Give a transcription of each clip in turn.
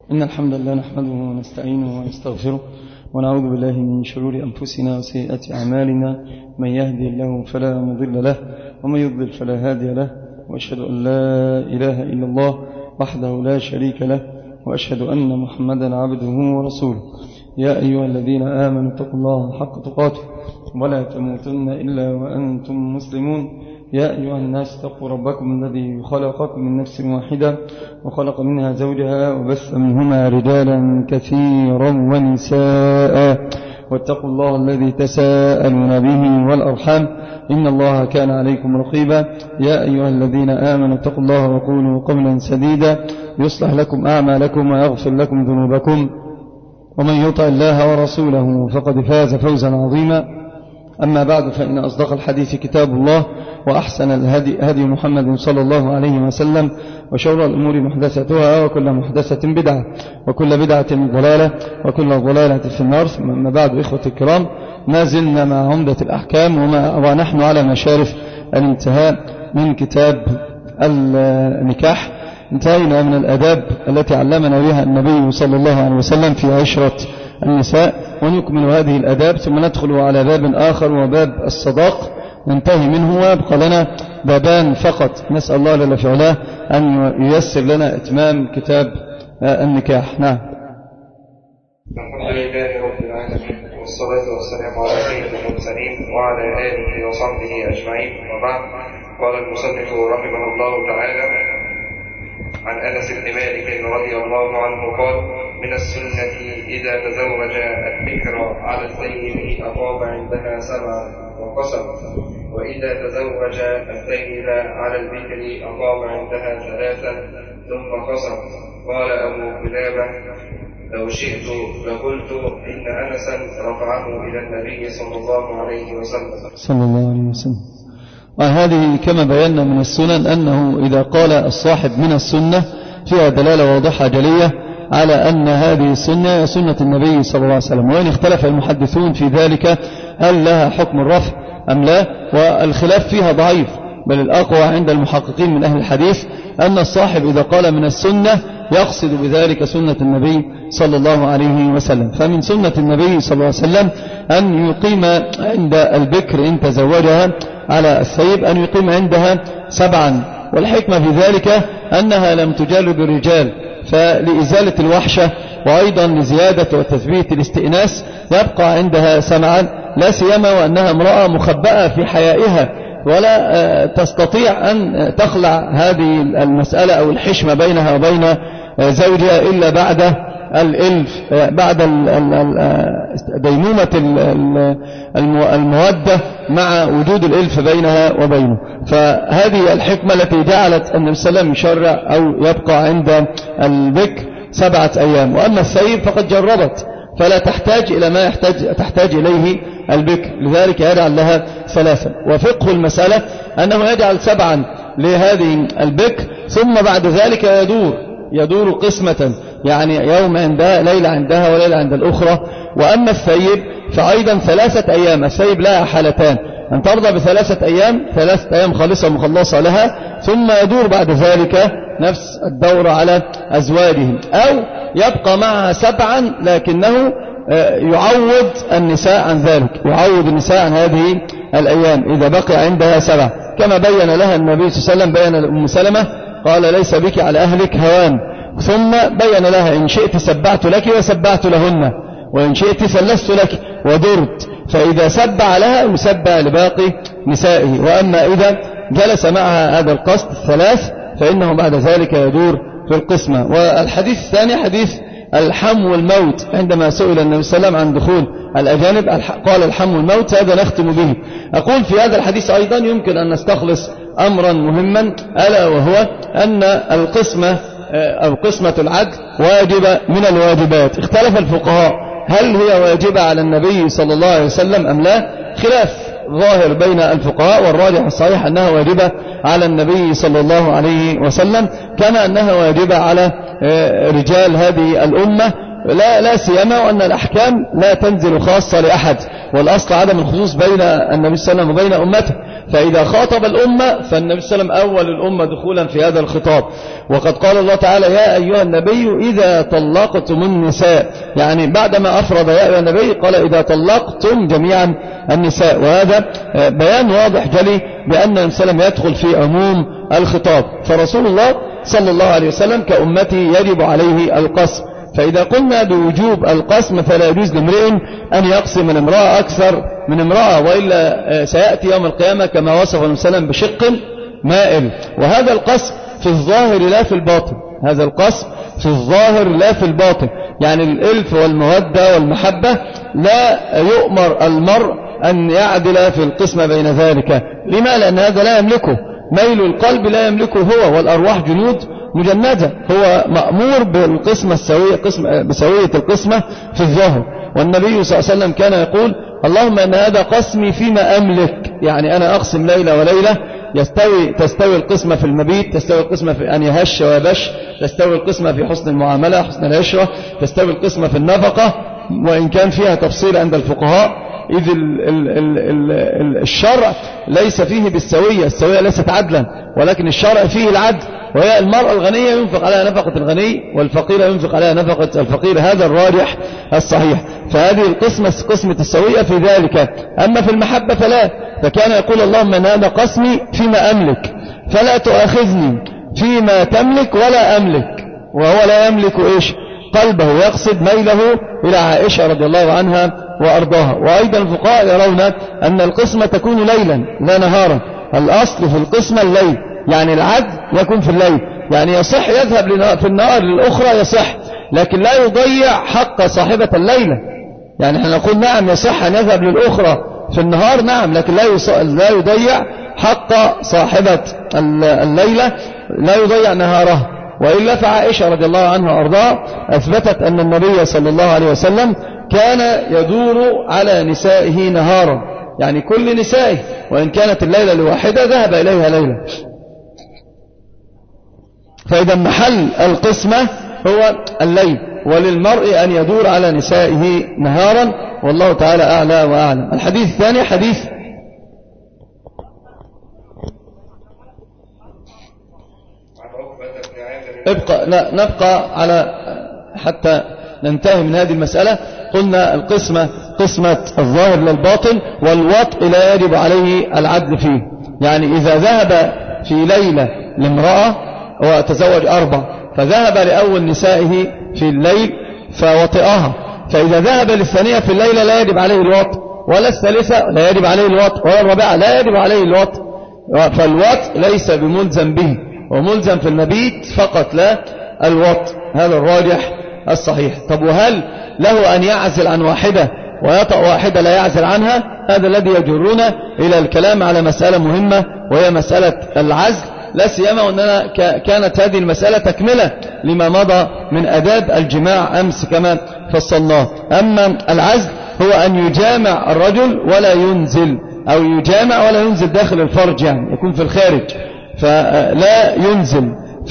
إن الحمد لله نحمده ونستعينه ونستغفره ونعوذ بالله من شرور أنفسنا وسيئات أعمالنا. من يهدي الله فلا مضل له ومن يضلل فلا هادي له، وأشهد أن لا إله إلا الله وحده لا شريك له، وأشهد أن محمدا عبده ورسوله. يا أيها الذين آمنوا اتقوا الله حق تقاته ولا تموتن إلا وأنتم مسلمون. يا أيها الناس اتقوا ربكم الذي خلقكم من نفس واحدة وخلق منها زوجها وبث منهما رجالا كثيرا ونساء، واتقوا الله الذي تساءلون به والأرحام إن الله كان عليكم رقيبا. يا أيها الذين آمنوا اتقوا الله وقولوا قولا سديدا يصلح لكم أعمالكم ويغفر لكم ذنوبكم، ومن يطع الله ورسوله فقد فاز فوزا عظيما. أما بعد، فإن أصدق الحديث كتاب الله، وأحسن الهدي هدي محمد صلى الله عليه وسلم، وشر الأمور محدثتها، وكل محدثة بدعة، وكل بدعة ضلالة، وكل ضلالة في النار. أما بعد، إخوة الكرام، ما زلنا مع عمدة الأحكام ونحن على مشارف الانتهاء من كتاب النكاح. انتهينا من الأداب التي علمنا بها النبي صلى الله عليه وسلم في عشرة النساء، ونكمل هذه الأداب ثم ندخل على باب آخر وباب الصداق ننتهي منه، ويبقى لنا بابان فقط. نسأل الله جل في علاه أن ييسر لنا إتمام كتاب النكاح. نعم. الحمد لله رب العالمين، والصلاة والسلام على سيد المرسلين وعلى آله وصحبه أجمعين، وبعد. قال المصنف رحمه الله تعالى عن أنس بن مالك رضي الله عنه قال: من السنة إذا تزوج البكر على الثيب أقام عندها 7 وقسم، وإذا تزوج الثيب على البكر أقام عندها 3 ثم قسم. قال أبو قلابة: لو شئت لقلت إن أنسا رفعه إلى النبي صلى الله عليه وسلم. وهذه كما بينا من السنن أنه إذا قال الصاحب من السنة فيها دلالة واضحة جلية على أن هذه السنة سنة النبي صلى الله عليه وسلم، وإن اختلف المحدثون في ذلك هل لها حكم الرفع أم لا، والخلاف فيها ضعيف، بل الأقوى عند المحققين من أهل الحديث أن الصاحب إذا قال من السنة يقصد بذلك سنة النبي صلى الله عليه وسلم. فمن سنة النبي صلى الله عليه وسلم أن يقيم عند البكر إن تزوجها على الثيب أن يقيم عندها 7، والحكمة في ذلك أنها لم تجرب الرجال، فلإزالة الوحشة وأيضا لزيادة وتثبيت الاستئناس يبقى عندها 7، لا سيما وأنها امرأة مخبأة في حيائها ولا تستطيع أن تخلع هذه المسألة أو الحشمة بينها وبين زوجها إلا بعد الإلف، بعد ديمومة المودة مع وجود الإلف بينها وبينه. فهذه الحكمة التي جعلت النبي صلى الله عليه وسلم يشرع أو يبقى عند البكر 7 أيام. وأما الثيب فقد جربت فلا تحتاج إلى ما تحتاج إليه البكر، لذلك يجعل لها 3. وفقه المسألة أنه يجعل 7 لهذه البكر، ثم بعد ذلك يدور قسمة، يعني يوم عندها، ليلة عندها وليلة عند الأخرى. وأما الثيب فأيضا 3 أيام. الثيب لها حالتان: أن ترضى ب3 أيام، 3 أيام خالصة مخلصة لها، ثم يدور بعد ذلك نفس الدور على أزواجهم، أو يبقى معها 7 لكنه يعوض النساء عن ذلك، يعوض النساء عن هذه الأيام إذا بقي عندها 7، كما بين لها النبي صلى الله عليه وسلم، بين لأم سلمة قال: ليس بك على أهلك هوان. ثم بين لها: إن شئت سبعت لك وسبعت لهن، وإن شئت سلست لك ودرت. فإذا سبع لها يسبع لباقي نسائه، وأما إذا جلس معها هذا القصد 3 فإنه بعد ذلك يدور في القسمة. والحديث الثاني حديث الحم والموت، عندما سئل النبي صلى الله عليه وسلم عن دخول الأجانب قال: الحم والموت. هذا نختم به. أقول في هذا الحديث أيضا يمكن أن نستخلص أمرا مهما، ألا وهو أن القسمة أو قسمة العدل واجبة من الواجبات. اختلف الفقهاء هل هي واجبة على النبي صلى الله عليه وسلم أم لا، خلاف ظاهر بين الفقهاء، والراجح الصحيح أنها واجبة على النبي صلى الله عليه وسلم، كما أنها واجبة على رجال هذه الأمة، لا سيما وأن الأحكام لا تنزل خاصة لأحد، والأصل عدم الخصوص بين النبي صلى الله عليه وسلم وبين أمته. فإذا خاطب الأمة فالنبي صلى الله عليه وسلم أول الأمة دخولا في هذا الخطاب. وقد قال الله تعالى يا أيها النبي إذا طلقتم النساء، يعني بعدما أفرض يا أيها النبي قال إذا طلقتم جميعا النساء، وهذا بيان واضح جلي بأن النبي صلى الله عليه وسلم يدخل في عموم الخطاب. فرسول الله صلى الله عليه وسلم كأمتي يجب عليه القسم. فإذا قلنا بوجوب القسم فلا يجوز لامرئ أن يقسم من امرأة أكثر من امرأة، وإلا سيأتي يوم القيامة كما وصف النبي صلى الله عليه وسلم بشق مائل. وهذا القسم في الظاهر لا في الباطن، هذا القسم في الظاهر لا في الباطن، يعني الإلف والمودة والمحبة لا يؤمر المرء أن يعدل في القسمة بين ذلك. لما؟ لأن هذا لا يملكه، ميل القلب لا يملكه هو، والأرواح جنود مجندة، هو مأمور بالقسمة السوية، بسوية القسمة في الظاهر. والنبي صلى الله عليه وسلم كان يقول اللهم أن هذا قسمي فيما أملك، يعني أنا أقسم ليلة وليلة تستوي القسمة في المبيت، تستوي القسمة في أن يهش ويبش، تستوي القسمة في حسن المعاملة حسن العشرة، تستوي القسمة في النفقة، وإن كان فيها تفصيل عند الفقهاء، إذ الشرع ليس فيه بالسوية، السوية ليست عدلا، ولكن الشرع فيه العدل. وهي المرأة الغنية ينفق عليها نفقة الغني، والفقيرة ينفق عليها نفقة الفقير، هذا الراجح الصحيح. فهذه القسمة قسمة السوية في ذلك. أما في المحبة فلا، فكان يقول اللهم أن هذا قسمي فيما أملك فلا تؤاخذني فيما تملك ولا أملك، وهو لا يملك إيش؟ قلبه، يقصد ميله إلى عائشة رضي الله عنها وأرضاها. وأيضا الفقهاء يرون أن القسمة تكون ليلا لا نهارا، الأصل في القسمة الليل، يعني العدل يكون في الليل، يعني يصح يذهب في النهار للأخرى يصح، لكن لا يضيع حق صاحبة الليلة. يعني احنا نقول نعم يصح أن يذهب للأخرى في النهار، نعم، لكن لا يضيع حق صاحبة الليلة، لا يضيع نهارها. وإلا فعائشة رضي الله عنها وأرضاها أثبتت أن النبي صلى الله عليه وسلم كان يدور على نسائه نهارا، يعني كل نسائه، وإن كانت الليلة الواحدة ذهب إليها ليلة. فإذا محل القسمة هو الليل، وللمرء أن يدور على نسائه نهارا، والله تعالى أعلى وأعلم. الحديث الثاني حديث نبقى على حتى ننتهي من هذه المسألة. قلنا القسمة قسمة الظاهر للباطن، والوطء لا يجب عليه العدل فيه. يعني إذا ذهب في ليلة لامرأة وتزوج 4، فذهب لأول نسائه في الليل فوطئها، فإذا ذهب للثانية في الليلة لا يجب عليه الوطء، ولا الثالثة لا يجب عليه الوطء، ولا الرابعة لا يجب عليه الوطء. فالوطء ليس بملزم به، وملزم في المبيت فقط لا الوطء، هذا الراجح الصحيح. طب وهل له أن يعزل عن واحدة ويطأ واحدة لا يعزل عنها؟ هذا الذي يجرنا إلى الكلام على مسألة مهمة، وهي مسألة العزل، لا سيما وأننا كانت هذه المسألة تكملة لما مضى من أداب الجماع أمس كما فصلناه. أما العزل هو أن يجامع الرجل ولا ينزل، أو يجامع ولا ينزل داخل الفرج، يعني يكون في الخارج فلا ينزل.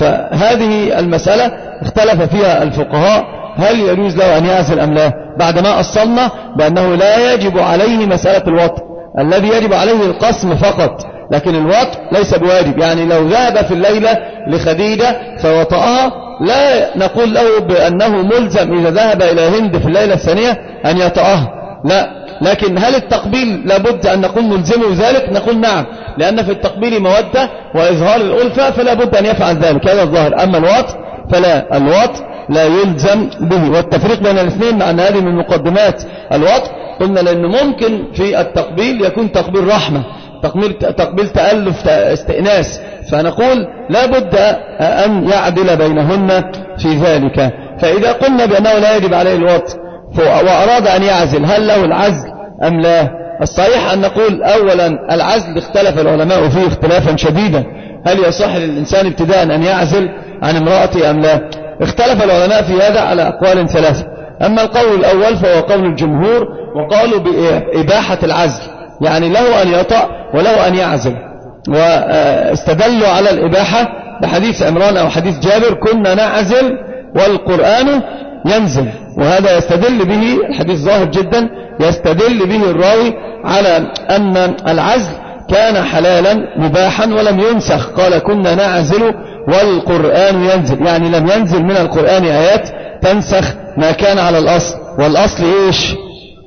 فهذه المسألة اختلف فيها الفقهاء، هل يجوز له أن يعزل أم لا، بعدما أصلنا بأنه لا يجب عليه مسألة الوطء، الذي يجب عليه القسم فقط، لكن الوطء ليس بواجب. يعني لو ذهب في الليلة لخديجة فوطأها لا نقول له بأنه ملزم إذا ذهب إلى هند في الليلة الثانية أن يطأها، لا. لكن هل التقبيل لابد أن نقول نلزمه ذلك؟ نقول نعم، لأن في التقبيل مودة وإظهار الألفة، فلا بد أن يفعل ذلك، هذا الظاهر. أما الوطء فلا، الوطء لا يلزم به. والتفريق بين الاثنين مع أن هذه من مقدمات الوطء، قلنا لأنه ممكن في التقبيل يكون تقبيل رحمة، تقبيل تألف استئناس، فنقول لا بد أن يعدل بينهن في ذلك. فإذا قلنا بأنه لا يجب عليه الوطء وأراد أن يعزل، هل له العزل أم لا؟ الصحيح أن نقول أولا العزل اختلف العلماء فيه اختلافا شديدا، هل يصح للإنسان ابتداء أن يعزل عن امرأته أم لا؟ اختلف العلماء في هذا على أقوال ثلاثة. أما القول الأول فهو قول الجمهور، وقالوا بإباحة العزل، يعني له أن يطأ وله أن يعزل، واستدلوا على الإباحة بحديث عمران أو حديث جابر كنا نعزل والقرآن ينزل، وهذا يستدل به الحديث ظاهر جدا، يستدل به الراوي على أن العزل كان حلالا مباحا ولم ينسخ. قال كنا نعزل والقرآن ينزل، يعني لم ينزل من القرآن آيات تنسخ ما كان على الأصل. والأصل إيش؟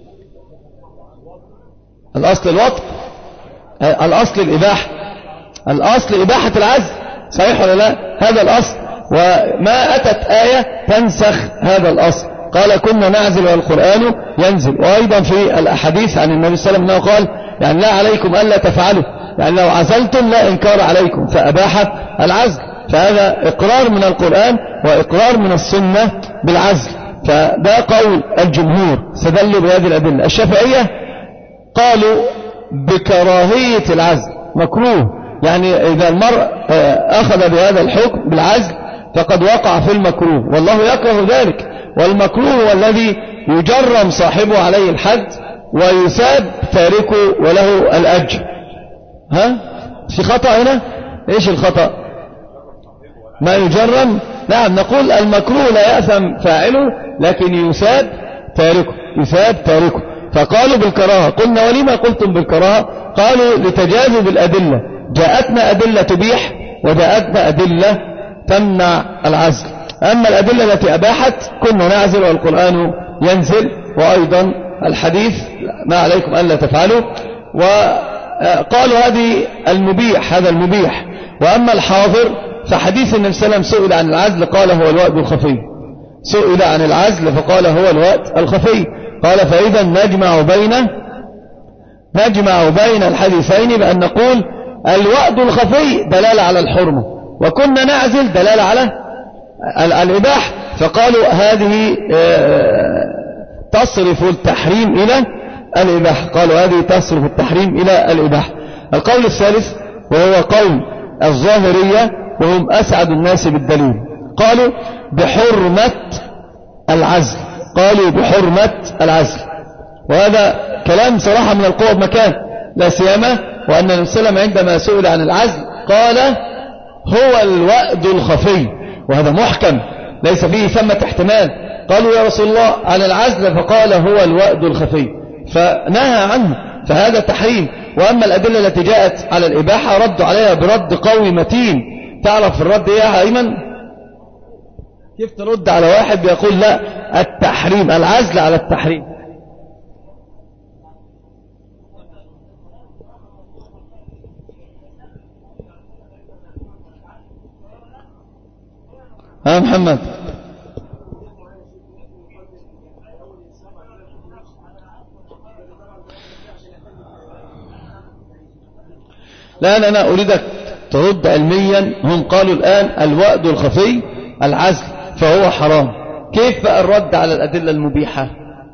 الأصل الوطء، الأصل الإباحة، الأصل إباحة العزل، صحيح ولا لا؟ هذا الأصل، وما أتت آية تنسخ هذا الأصل. قال كنا نعزل والقرآن ينزل. وأيضا في الأحاديث عن النبي صلى الله عليه وسلم قال يعني لا عليكم ألا تفعلوا، يعني لو عزلتم لا إنكار عليكم، فأباح العزل. فهذا إقرار من القرآن وإقرار من السنة بالعزل. فده قول الجمهور، استدلوا بهذه الأدلة. الشافعية قالوا بكراهية العزل، مكروه، يعني إذا المرء أخذ بهذا الحكم بالعزل فقد وقع في المكروه، والله يكره ذلك. والمكروه هو الذي يجرم صاحبه عليه الحد ويساب تاركه وله الأجر. ها؟ في خطأ هنا؟ إيش الخطأ؟ ما يجرم؟ نعم، نقول المكروه لا يأثم فاعله لكن يساب تاركه، يساب تاركه. فقالوا بالكراهة. قلنا ولما قلتم بالكراهة؟ قالوا لتجاذب الأدلة، جاءتنا أدلة تبيح وجاءتنا أدلة تمنع العزل. أما الأدلة التي أباحت كنا نعزل والقرآن ينزل، وأيضا الحديث ما عليكم ألا تفعلوا. وقالوا هذه المبيح، هذا المبيح. وأما الحاضر فحديث النبي صلى الله عليه وسلم سئل عن العزل قال هو الوأد الخفي، سئل عن العزل فقال هو الوأد الخفي. قال فإذا نجمع بين الحديثين بأن نقول الوأد الخفي دلالة على الحرمة، وكنا نعزل دلالة على الإباحة. فقالوا هذه تصرف التحريم إلى الإباحة، قالوا هذه تصرف التحريم إلى الإباحة. القول الثالث وهو قول الظاهرية وهم أسعد الناس بالدليل، قالوا بحرمة العزل، قالوا بحرمة العزل. وهذا كلام صراحة من القوة بمكان، لا سيما وأن النبي صلى الله عليه وسلم عندما سئل عن العزل قال هو الوأد الخفي، وهذا محكم ليس فيه ثمة احتمال. قالوا يا رسول الله عن العزل فقال هو الوأد الخفي فنهى عنه، فهذا تحريم. وأما الأدلة التي جاءت على الإباحة ردوا عليها برد قوي متين. تعرف الرد إيه يا أيمن؟ كيف ترد على واحد بيقول لا التحريم، العزل على التحريم؟ ها محمد؟ لا أنا أريدك ترد علميا. هم قالوا الآن الوأد الخفي العزل فهو حرام، كيف بقى الرد على الأدلة المبيحة؟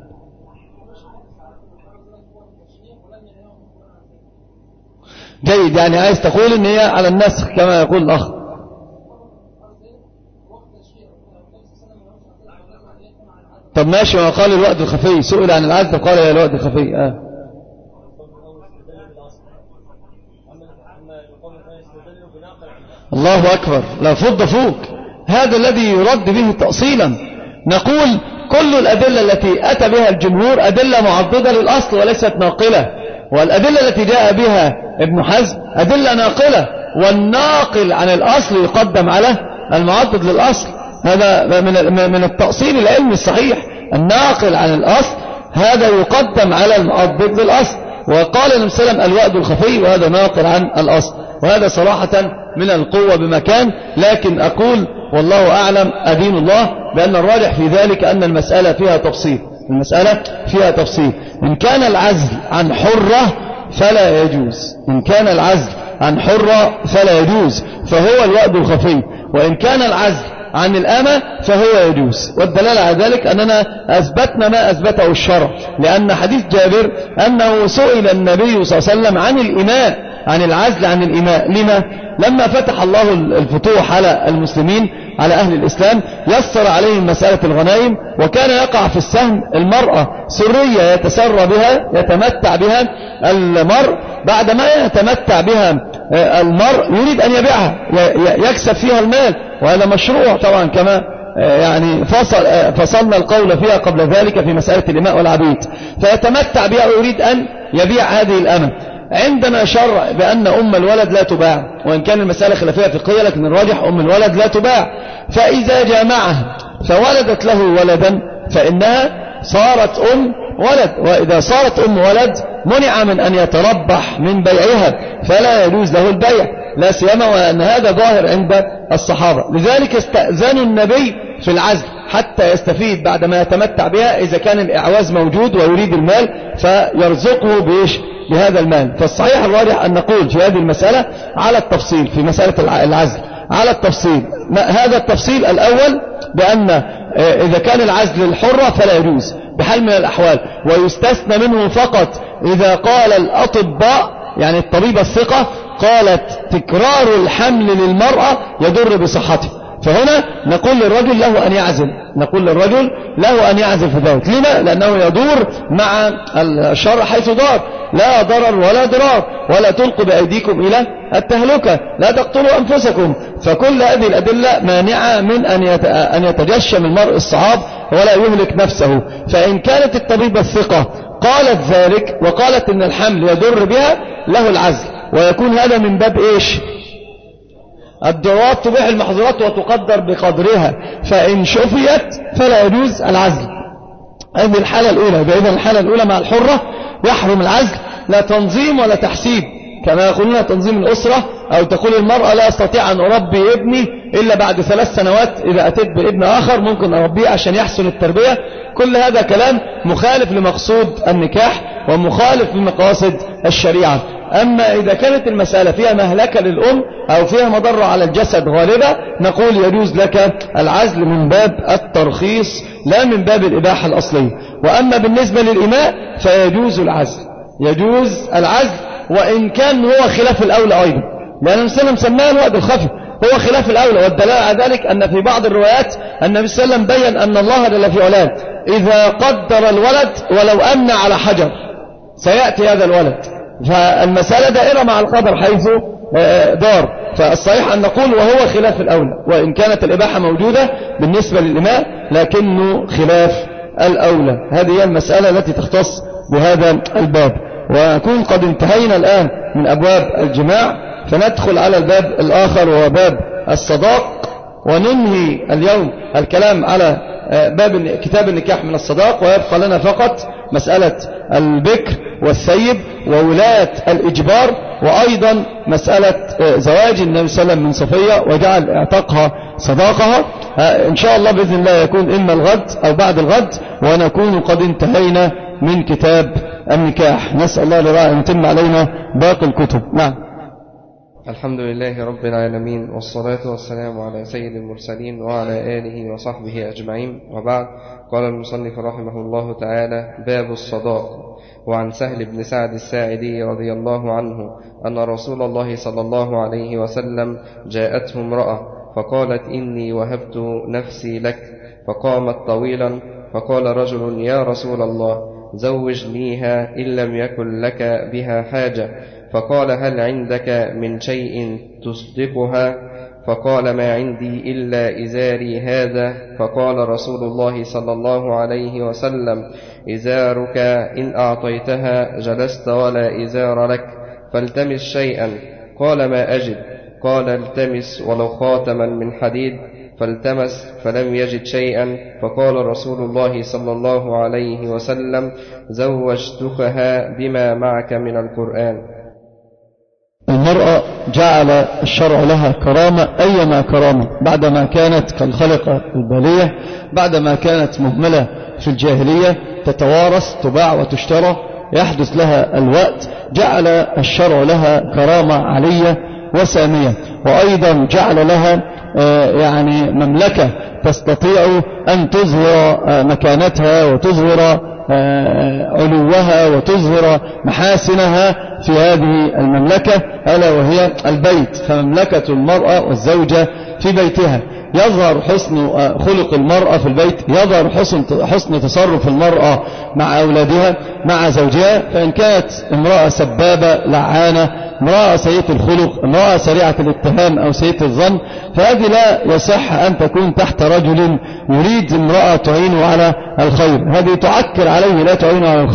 جيد، يعني عايز تقول ان هي على النسخ كما يقول الأخ. طب ماشي، ما قال الوأد الخفي، سئل عن العزل قال يا الوأد الخفي. الله أكبر، لا فض فوق، هذا الذي يرد به تأصيلا. نقول كل الأدلة التي أتى بها الجمهور أدلة معضدة للأصل وليست ناقلة، والأدلة التي جاء بها ابن حزم أدلة ناقلة، والناقل عن الأصل يقدم على المعضد للأصل. هذا من التأصيل العلمي الصحيح، الناقل عن الأصل هذا يقدم على المعضد للأصل. وقال النبي صلى الله عليه وسلم الوأد الخفي، وهذا ناقل عن الأصل، وهذا صراحة من القوة بمكان. لكن أقول والله أعلم أدين الله بأن الراجح في ذلك أن المسألة فيها تفصيل، المسألة فيها تفصيل. إن كان العزل عن حرة فلا يجوز، إن كان العزل عن حرة فلا يجوز فهو الوأد الخفي، وإن كان العزل عن الأمة فهو يجوز. والدلالة على ذلك أننا أثبتنا ما أثبته الشرع، لأن حديث جابر أنه سئل النبي صلى الله عليه وسلم عن الإماء، عن العزل عن الإماء. لما؟ لما فتح الله الفتوح على المسلمين، على أهل الإسلام، يسر عليهم مسألة الغنائم، وكان يقع في السهم المرأة سرية يتسرى بها، يتمتع بها المرء، بعدما يتمتع بها المرء يريد أن يبيعها يكسب فيها المال، وهذا مشروع طبعا كما يعني فصلنا القول فيها قبل ذلك في مسألة الإماء والعبيد. فيتمتع بها ويريد أن يبيع هذه الأمة، عندنا شرع بأن أم الولد لا تباع، وإن كان المسألة خلافية فقهية لكن الراجح أم الولد لا تباع. فإذا جامعها فولدت له ولدا فإنها صارت أم ولد، وإذا صارت أم ولد منع من أن يتربح من بيعها، فلا يجوز له البيع، لا سيما وأن هذا ظاهر عند الصحابة. لذلك استأذنوا النبي في العزل حتى يستفيد بعد ما يتمتع بها، إذا كان الإعواز موجود ويريد المال فيرزقه بإيش؟ بهذا المال. فالصحيح الراجح أن نقول في هذه المسألة على التفصيل، في مسألة العزل على التفصيل. هذا التفصيل الأول بأن إذا كان العزل الحرة فلا يجوز بحال من الأحوال، ويستثنى منه فقط إذا قال الأطباء يعني الطبيبة الثقة قالت تكرار الحمل للمرأة يضر بصحته، فهنا نقول للرجل له أن يعزل، نقول للرجل له أن يعزل في ذلك. لما؟ لأنه يدور مع الشرع حيث دار، لا ضرر ولا ضرار، ولا تلقوا بأيديكم إلى التهلكة، لا تقتلوا أنفسكم. فكل هذه الأدلة مانعة من أن يتجشم المرء الصعاب ولا يهلك نفسه. فإن كانت الطبيبة الثقة قالت ذلك وقالت إن الحمل يضر بها له العزل، ويكون هذا من باب إيش؟ الضرورات تبيح المحظورات وتقدر بقدرها، فإن شفيت فلا يجوز العزل. هذه الحالة الأولى. إذا الحالة الأولى مع الحرة يحرم العزل، لا تنظيم ولا تحسيب، كما يقولون تنظيم الأسرة، أو تقول المرأة لا أستطيع أن أربي ابني إلا بعد 3 سنوات، إذا أتيت بابن آخر ممكن أربيه عشان يحسن التربية. كل هذا كلام مخالف لمقصود النكاح ومخالف لمقاصد الشريعة. أما إذا كانت المسألة فيها مهلكة للأم أو فيها مضرة على الجسد غالبة، نقول يجوز لك العزل من باب الترخيص لا من باب الإباحة الأصلية. وأما بالنسبة للإماء فيجوز العزل، يجوز العزل وإن كان هو خلاف الأولى أيضا، لأن المسلم سماه الوعد الخفي، هو خلاف الأولى. والدلالة على ذلك أن في بعض الروايات النبي صلى الله عليه وسلم بيّن أن الله جل في علاه إذا قدر الولد ولو أمن على حجر سيأتي هذا الولد، فالمسألة دائرة مع القدر حيث دار. فالصحيح أن نقول وهو خلاف الأولى، وإن كانت الإباحة موجودة بالنسبة للإماء لكنه خلاف الأولى. هذه هي المسألة التي تختص بهذا الباب. ونكون قد انتهينا الآن من أبواب الجماع، فندخل على الباب الآخر وهو باب الصداق، وننهي اليوم الكلام على باب كتاب النكاح من الصداق، ويبقى لنا فقط مسألة البكر والثيب وولاية الإجبار، وأيضا مسألة زواج النبي صلى الله عليه وسلم من صفية وجعل اعتقها صداقها. إن شاء الله بإذن الله يكون إما الغد أو بعد الغد، ونكون قد انتهينا من كتاب النكاح. نسأل الله لله أن يتم علينا باقي الكتب. نعم. الحمد لله رب العالمين، والصلاة والسلام على سيد المرسلين وعلى آله وصحبه أجمعين، وبعد. قال المصنف رحمه الله تعالى: باب الصداق. وعن سهل بن سعد الساعدي رضي الله عنه أن رسول الله صلى الله عليه وسلم جاءته امرأة فقالت: إني وهبت نفسي لك. فقامت طويلا، فقال رجل: يا رسول الله، زوجنيها إن لم يكن لك بها حاجة. فقال: هل عندك من شيء تصدقها؟ فقال: ما عندي إلا إزاري هذا. فقال رسول الله صلى الله عليه وسلم: إزارك إن أعطيتها جلست ولا إزار لك، فالتمس شيئا. قال: ما أجد. قال: التمس ولو خاتما من حديد. فالتمس فلم يجد شيئا. فقال رسول الله صلى الله عليه وسلم: زوجتكها بما معك من القرآن. المرأة جعل الشرع لها كرامة، أيما كرامة، بعدما كانت كالخلقة البالية، بعدما كانت مهملة في الجاهلية، تتوارث تباع وتشترى، يحدث لها الوقت، جعل الشرع لها كرامة علية وسامية. وأيضا جعل لها يعني مملكة تستطيع أن تظهر مكانتها وتظهر علوها وتظهر محاسنها في هذه المملكة، ألا وهي البيت. فمملكة المرأة والزوجة في بيتها، يظهر حسن خلق المرأة في البيت، يظهر حسن تصرف المرأة مع أولادها مع زوجها. فإن كانت امرأة سبابة لعانة، امرأة سيئة الخلق، امرأة سريعة الاتهام أو سيئة الظن، فهذه لا يصح أن تكون تحت رجل يريد امرأة تعينه على الخير، هذه تعكر عليه لا تعينه على الخير.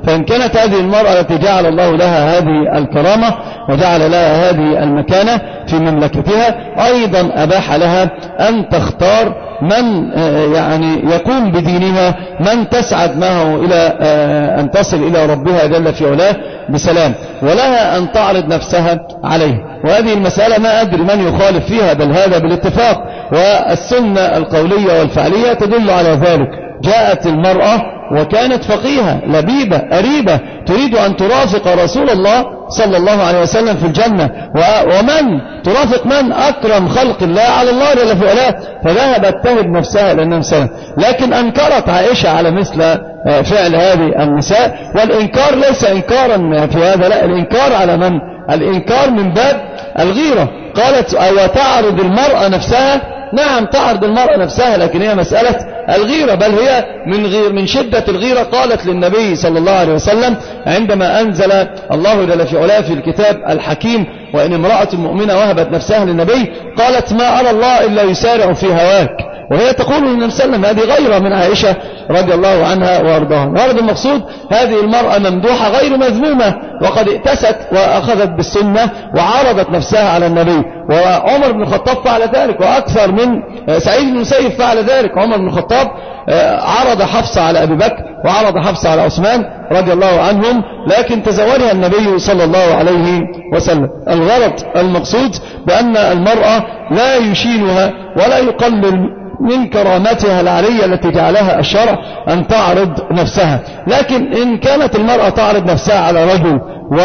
فإن كانت هذه المرأة التي جعل الله لها هذه الكرامة وجعل لها هذه المكانة في مملكتها أيضا أباح لها أن تختار من يعني يقوم بدينها، من تسعد معه إلى أن تصل إلى ربها جل في علاه بسلام، ولها أن تعرض نفسها عليه. وهذه المسألة ما أدري من يخالف فيها، بل هذا بالاتفاق، والسنة القولية والفعلية تدل على ذلك. جاءت المرأة وكانت فقيهة لبيبة أريبة تريد أن ترافق رسول الله صلى الله عليه وسلم في الجنة، ومن ترافق من أكرم خلق الله على الله جل في علاه، فذهبت تهب نفسها لأنها مسلمة. لكن أنكرت عائشة على مثل فعل هذه النساء، والإنكار ليس إنكارا في هذا، لا، الإنكار على من؟ الإنكار من باب الغيرة. قالت أو تعرض المرأة نفسها، نعم تعرض المرأة نفسها، لكن هي مسألة الغيرة، بل هي من شدة الغيرة. قالت للنبي صلى الله عليه وسلم عندما أنزل الله جل في علاه في الكتاب الحكيم وإن امرأة مؤمنة وهبت نفسها للنبي، قالت ما أرى الله إلا يسارع في هواك، وهي تقول للنبي صلى الله عليه وسلم. هذه غيرة من عائشة رضي الله عنها وارضاها. وهذا المقصود، هذه المرأة ممدوحة غير مذمومة، وقد ائتست وأخذت بالسنة وعرضت نفسها على النبي. وعمر بن الخطاب فعل ذلك، وأكثر من سعيد بن المسيب فعل ذلك. عمر بن الخطاب عرض حفصة على أبي بكر وعرض حفصة على عثمان رضي الله عنهم، لكن تزوجها النبي صلى الله عليه وسلم. الغرض المقصود بأن المرأة لا يشينها ولا يقلل من كرامتها العالية التي جعلها الشرع أن تعرض نفسها. لكن إن كانت المرأة تعرض نفسها على رجل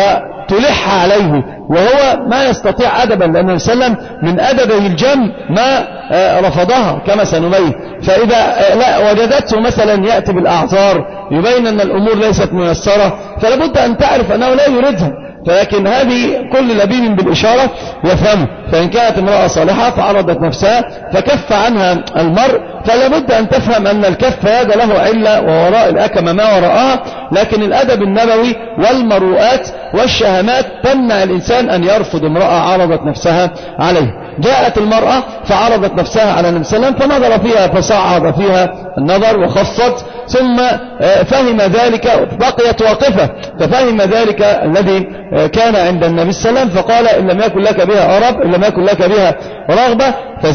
وتلح عليه وهو ما يستطيع أدبا، لأن النبي صلى الله عليه وسلم من أدبه الجم ما رفضها كما سنبين. فإذا لا وجدته مثلا يأتي بالأعذار يبين أن الأمور ليست ميسرة، فلابد أن تعرف أنه لا يريدها، فلكن هذه كل لبيب بالإشارة يفهمه. فإن كانت امرأة صالحة فعرضت نفسها فكف عنها المرء، فلابد أن تفهم أن الكف هذا له علة ووراء الأكمة ما وراءها، لكن الأدب النبوي والمروءات والشهمات تمنع الإنسان أن يرفض امرأة عرضت نفسها عليه. جاءت المرأة فعرضت نفسها على النبي صلى الله عليه وسلم فنظر فيها فصعد فيها النظر وخفت، ثم فهم ذلك، بقيت واقفة ففهم ذلك الذي كان عند النبي صلى الله عليه وسلم، فقال إن لم يكن لك بها أرب، إن لم يكن لك بها رغبة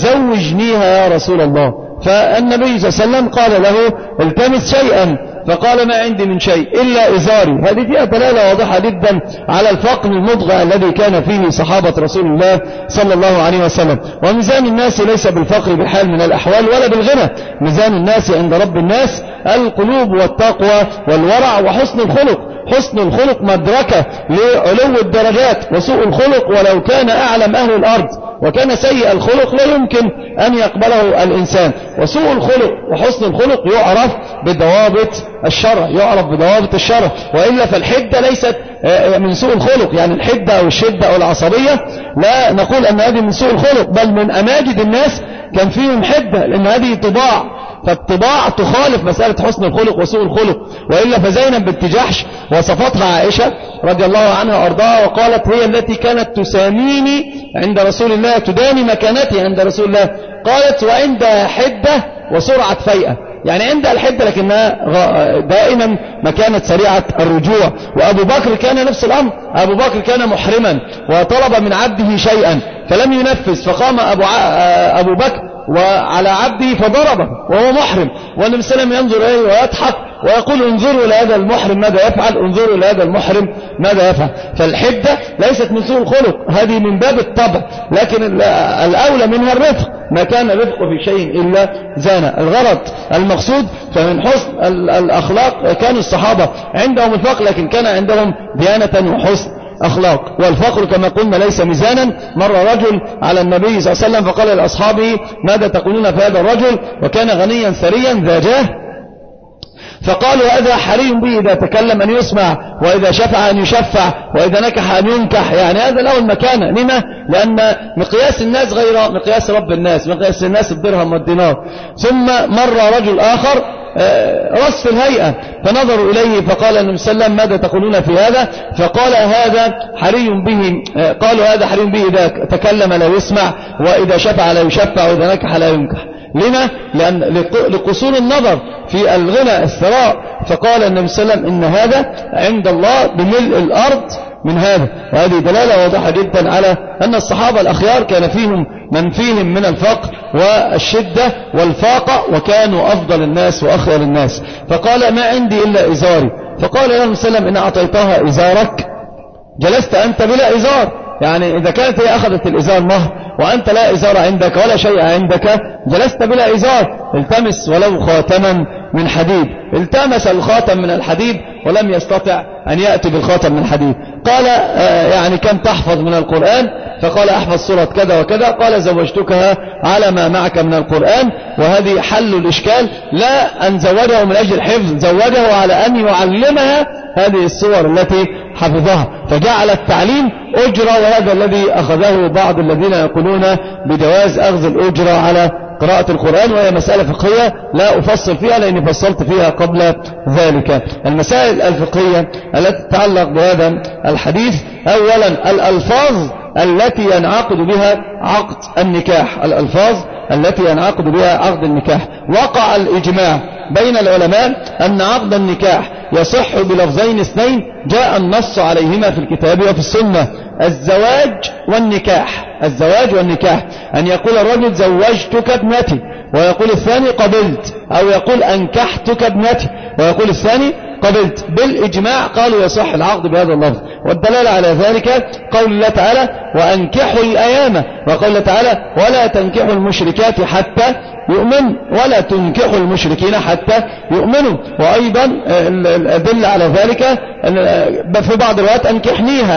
فزوجنيها يا رسول الله. فالنبي صلى الله عليه وسلم قال له التمس شيئا، فقال ما عندي من شيء إلا إزاري. هذه فيها دلالة واضحة جدا على الفقر المضغى الذي كان فيه صحابة رسول الله صلى الله عليه وسلم. وميزان الناس ليس بالفقر بحال من الأحوال ولا بالغنى، ميزان الناس عند رب الناس القلوب والتقوى والورع وحسن الخلق. حسن الخلق مدركة لعلو الدرجات، وسوء الخلق ولو كان أعلم أهل الأرض وكان سيء الخلق لا يمكن أن يقبله الإنسان. وسوء الخلق وحسن الخلق يعرف بضوابط الشرع، يعرف بضوابط الشرع، وإلا فالحدة ليست من سوء الخلق، يعني الحدة أو الشدة أو العصبية لا نقول أن هذه من سوء الخلق، بل من أماجد الناس كان فيهم حدة، لأن هذه طباع، فالطباع تخالف مسألة حسن الخلق وسوء الخلق. وإلا فزينب بنت جحش وصفتها عائشة رضي الله عنها وأرضاها وقالت هي التي كانت تساميني عند رسول الله، تداني مكانتي عند رسول الله. قالت وعندها حدة وسرعة فيئة، يعني عندها الحدة لكنها دائما ما كانت سريعة الرجوع. وأبو بكر كان نفس الأمر، أبو بكر كان محرما وطلب من عبده شيئا فلم ينفذ، فقام أبو بكر وعلى عبده فضربه وهو محرم، والنبي صلى الله عليه وسلم ينظر إليه ويضحك ويقول انظروا إلى هذا المحرم ماذا يفعل، انظروا إلى هذا المحرم ماذا يفعل. فالحدة ليست من سوء الخلق، هذه من باب الطبع، لكن الأولى منها الرفق، ما كان رفق في شيء إلا زانه. الغرض المقصود فمن حسن الأخلاق كان الصحابة عندهم الفقر، لكن كان عندهم ديانة وحسن أخلاق. والفقر كما قلنا ليس ميزانا. مر رجل على النبي صلى الله عليه وسلم فقال لأصحابه ماذا تقولون في هذا الرجل، وكان غنيا ثريا ذا جاه، فقالوا هذا حري به إذا تكلم أن يسمع، وإذا شفع أن يشفع، وإذا نكح أن ينكح، يعني هذا له المكانة. لما؟ لأن مقياس الناس غير مقياس رب الناس، مقياس الناس الدرهم والدينار. ثم مر رجل آخر رصف الهيئة فنظروا إليه فقال النبي صلى الله عليه وسلم ماذا تقولون في هذا، فقال هذا حري به، قالوا هذا حري به إذا تكلم لا يسمع، وإذا شفع لا يشفع، وإذا نكح لا ينكح. لما؟ لأن لقصور النظر في الغنى الثراء، فقال النبي صلى الله عليه وسلم إن هذا عند الله بملء الأرض من هذا. وهذه دلالة واضحة جدا على أن الصحابة الأخيار كان فيهم من فيهم من الفقر والشدة والفاقة، وكانوا أفضل الناس وأخير الناس. فقال ما عندي إلا إزاري. فقال له النبي صلى الله عليه وسلم إن أعطيتها إزارك جلست أنت بلا إزار. يعني إذا كانت هي أخذت الإزار مهر وأنت لا إزار عندك ولا شيء عندك جلست بلا إزار. التمس ولو خاتما من حديد. التمس الخاتم من الحديد ولم يستطع أن يأتي بالخاتم من حديد. قال يعني كم تحفظ من القرآن؟ فقال أحفظ سورة كذا وكذا. قال زوجتكها على ما معك من القرآن. وهذه حل الإشكال، لا أن زوجه من أجل الحفظ، زوجه على أن يعلمها هذه السور التي حفظها، فجعل التعليم أجرة. وهذا الذي أخذه بعض الذين يقولون بجواز أخذ الأجرة على قراءة القرآن، وهي مسألة فقهية لا أفصل فيها لأني فصلت فيها قبل ذلك. المسائل الفقهية التي تتعلق بهذا الحديث: أولا الألفاظ التي ينعقد بها عقد النكاح، الألفاظ التي ينعقد بها عقد النكاح. وقع الإجماع بين العلماء أن عقد النكاح يصح بلفظين اثنين جاء النص عليهما في الكتاب وفي السنة: الزواج والنكاح. الزواج والنكاح، أن يقول الرجل زوجتك ابنتي، ويقول الثاني قبلت، أو يقول أنكحتك ابنتي ويقول الثاني قبلت. بالإجماع قالوا يصح العقد بهذا اللفظ. والدلالة على ذلك قول الله تعالى: وأنكحوا الأيام، وقول الله تعالى: ولا تنكحوا المشركات حتى يؤمن، ولا تنكحوا المشركين حتى يؤمنوا. وأيضا الأدلة على ذلك في بعض الوقت أنكحنيها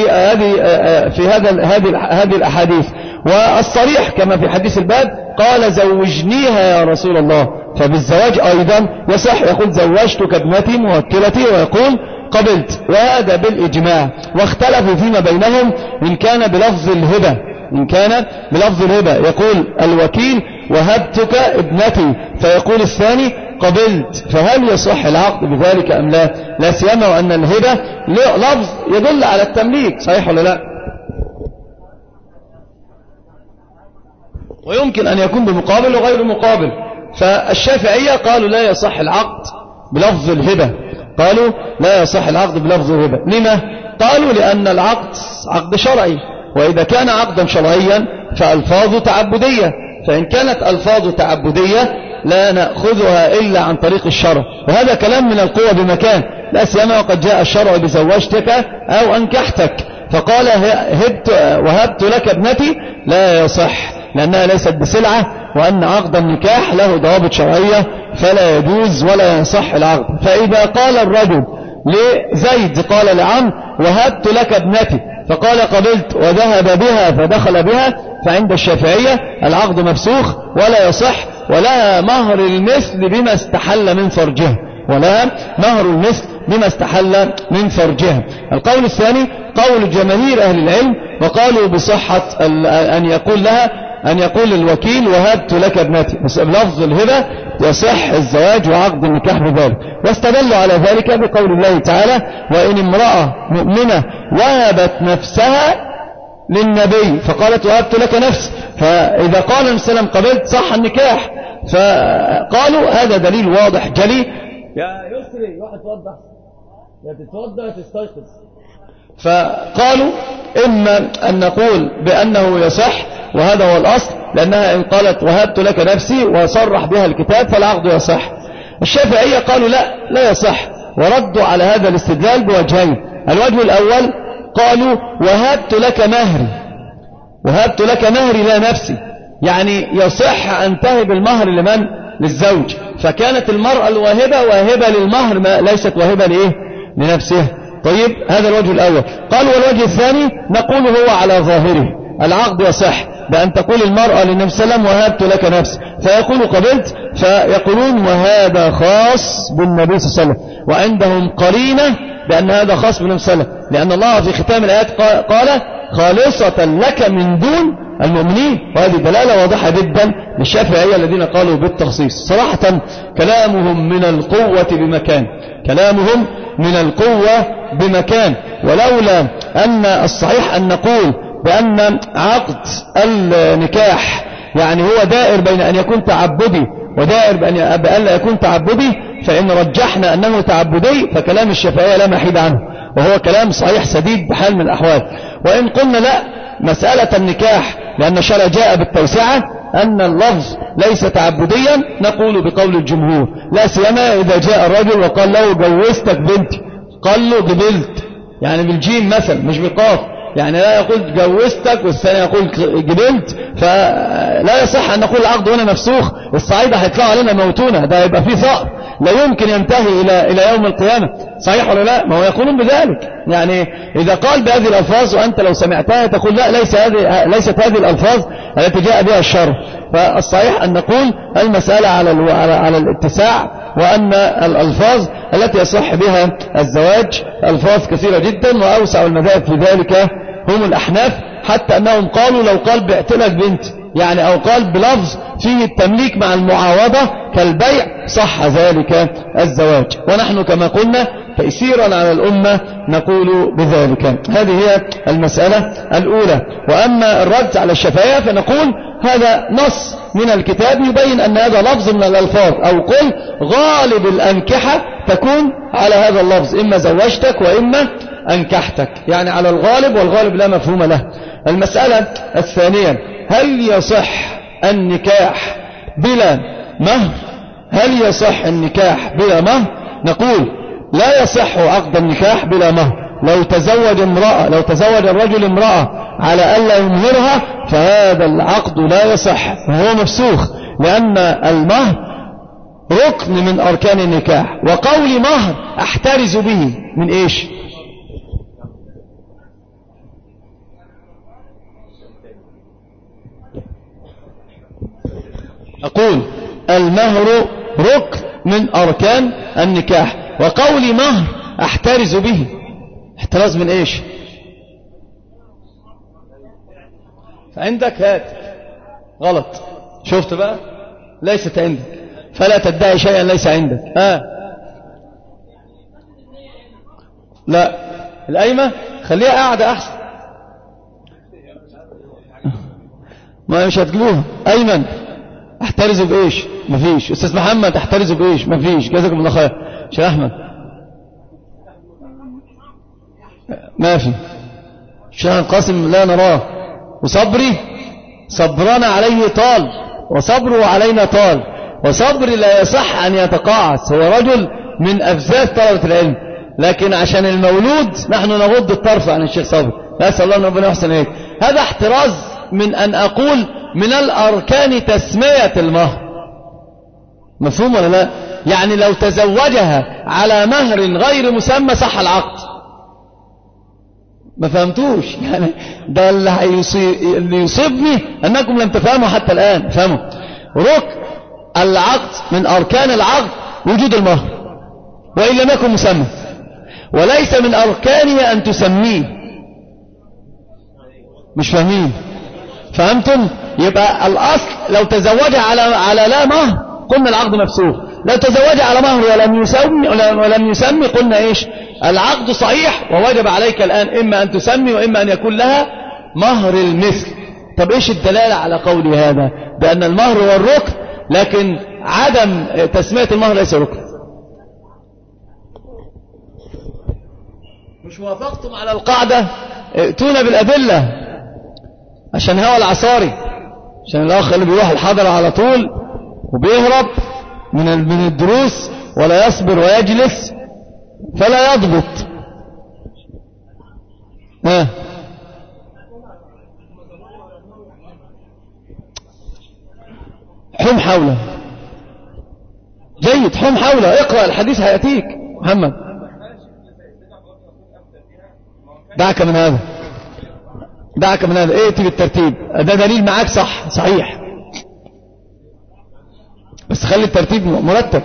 في هذه الأحاديث. والصريح كما في حديث الباب قال زوجنيها يا رسول الله. فبالزواج أيضا يصح، يقول زوجتك ابنتي موكلتي، ويقول قبلت. وهذا بالإجماع. واختلفوا فيما بينهم إن كان بلفظ الهبة، إن كان بلفظ الهبة يقول الوكيل وهبتك ابنتي، فيقول الثاني قبلت، فهل يصح العقد بذلك أم لا؟ لا سيما وأن الهبة لفظ يدل على التمليك، صحيح ولا لا؟ ويمكن أن يكون بمقابل وغير مقابل. فالشافعية قالوا لا يصح العقد بلفظ الهبة، قالوا لا يصح العقد بلفظ الهبة. لما؟ قالوا لأن العقد عقد شرعي، وإذا كان عقدا شرعيا فألفاظ تعبدية، فإن كانت ألفاظ تعبدية لا نأخذها إلا عن طريق الشرع. وهذا كلام من القوة بمكان، لا سيما وقد جاء الشرع بزوجتك أو أنكحتك. فقال وهبت لك ابنتي لا يصح، لأنها ليست بسلعة، وأن عقد النكاح له ضوابط شرعية فلا يجوز ولا يصح العقد. فإذا قال الرجل لزيد قال لعمرو وهبت لك ابنتي، فقال قبلت وذهب بها فدخل بها، فعند الشافعية العقد مفسوخ ولا يصح، ولها مهر المثل بما استحل من فرجها، ولها مهر المثل بما استحل من فرجها. القول الثاني قول جماهير أهل العلم، وقالوا بصحة أن يقول لها، أن يقول الوكيل وهبت لك ابنتي، بس بلفظ الهبة يصح الزواج وعقد النكاح بذلك. واستدلوا على ذلك بقول الله تعالى: وإن امرأة مؤمنة وهبت نفسها للنبي فقالت وهبت لك نفسي، فإذا قال النبي صلى الله عليه وسلم قبلت صح النكاح. فقالوا هذا دليل واضح جلي. يا يسري واحد توضح، يا تتوضى يا تستيقظ. فقالوا إما أن نقول بأنه يصح، وهذا هو الأصل، لأنها إن قالت وهبت لك نفسي وصرح بها الكتاب فالعقد يصح. الشافعية قالوا لا يصح، وردوا على هذا الاستدلال بوجهين. الوجه الأول قالوا وهبت لك مهري، وهبت لك مهري لا نفسي، يعني يصح أن تهب المهر لمن؟ للزوج. فكانت المرأة الواهبة واهبة للمهر، ما ليست واهبة لإيه؟ لنفسها. طيب هذا الوجه الأول. قالوا والوجه الثاني نقول هو على ظاهره العقد يصح بأن تقول المرأة للنبي صلى الله عليه وسلم وهبت لك نفسي، فيقول قبلت، فيقولون وهذا خاص بالنبي صلى الله عليه وسلم، وعندهم قرينة بأن هذا خاص بالنبي صلى الله عليه وسلم، لأن الله في ختام الآيات قال خالصة لك من دون المؤمنين. وهذه دلالة واضحة جدا للشافعية الذين قالوا بالتخصيص. صراحة كلامهم من القوة بمكان، كلامهم من القوة بمكان. ولولا أن الصحيح أن نقول بأن عقد النكاح يعني هو دائر بين أن يكون تعبدي ودائر بأن لا يكون تعبدي، فإن رجحنا أنه تعبدي فكلام الشافعية لا محيد عنه، وهو كلام صحيح سديد بحال من الأحوال. وإن قلنا لا، مسألة النكاح لأن الشرع جاء بالتوسعة أن اللفظ ليس تعبديا، نقول بقول الجمهور، لا سيما إذا جاء الرجل وقال له جوزتك بنتي، قال له قبلت، يعني بالجيم مثلا مش بالقاف، يعني لا يقول جوزتك والثاني يقول قبلت، فلا يصح أن نقول العقد هنا مفسوخ. الصعيدة هيطلعوا علينا موتونا، ده يبقى فيه ثأر لا يمكن ينتهي إلى يوم القيامة، صحيح ولا لا؟ ما هو يقولون بذلك، يعني إذا قال بهذه الألفاظ وأنت لو سمعتها تقول لا ليست هذه الألفاظ التي جاء بها الشرع. فالصحيح أن نقول المسألة على الاتساع، وأن الألفاظ التي يصح بها الزواج ألفاظ كثيرة جدا، وأوسع المذاهب في ذلك هم الأحناف، حتى أنهم قالوا لو قال بعت لك بنت، يعني أو قال بلفظ فيه التمليك مع المعاوضة كالبيع، صح ذلك الزواج. ونحن كما قلنا تيسيرا على الأمة نقول بذلك. هذه هي المسألة الأولى. وأما الرد على الشافعية فنقول هذا نص من الكتاب يبين أن هذا لفظ من الألفاظ، أو قل غالب الأنكحة تكون على هذا اللفظ، إما زوجتك وإما أنكحتك، يعني على الغالب، والغالب لا مفهوم له. المسألة الثانية، هل يصح النكاح بلا مهر؟ هل يصح النكاح بلا مهر؟ نقول لا يصح عقد النكاح بلا مهر. لو تزوج الرجل امرأة على ألا يمهرها فهذا العقد لا يصح وهو مفسوخ، لأن المهر ركن من أركان النكاح. وقول مهر أحترز به من إيش؟ أقول المهر ركن من أركان النكاح، وقول مهر أحترز به، احتراز من إيش؟ عندك هات غلط، شفت بقى؟ ليست عندك، فلا تدعي شيئا ليس عندك. لا، القايمة خليها قاعدة أحسن، ما مش هتجيبوها. أيمن احترزوا بإيش؟ مفيش. أستاذ محمد احترزوا بإيش؟ مفيش. جزاكم الله خير. شيخ أحمد ما في. شيخ القاسم لا نراه. وصبري صبرنا عليه طال، وصبره علينا طال، وصبري لا يصح أن يتقاعس، هو رجل من أفزاز طلبة العلم، لكن عشان المولود نحن نغض الطرف عن الشيخ صبري، نسأل الله أن ربنا يحسن إليك. هذا احتراز من أن أقول من الأركان تسمية المهر، مفهوم ولا لا؟ يعني لو تزوجها على مهر غير مسمى صح العقد. ما فهمتوش؟ يعني ده اللي يصيبني أنكم لم تفهموا حتى الآن. فهموا ركن العقد من أركان العقد وجود المهر، وإن لم يكن مسمى، وليس من أركانه أن تسميه. مش فاهمين؟ فهمتم؟ يبقى الأصل لو تزوجها على لا مهر قلنا العقد مفسوخ، لو تزوجها على مهر ولم يسمي قلنا إيش؟ العقد صحيح، ووجب عليك الآن إما أن تسمي وإما أن يكون لها مهر المثل. طب إيش الدلالة على قولي هذا؟ بأن المهر هو الركن، لكن عدم تسمية المهر ليس ركن. مش وافقتم على القاعدة؟ ائتونا بالأدلة، عشان هو العصاري، عشان الأخ اللي بيروح الحضرة على طول وبيهرب من الدروس ولا يصبر ويجلس فلا يضبط. حم حوله. جيد، حم حوله، اقرأ الحديث هيأتيك. محمد دعك من هذا، دعك من هذا، ائتي بالترتيب، ده دليل معاك صح صحيح، بس خلي الترتيب مرتب.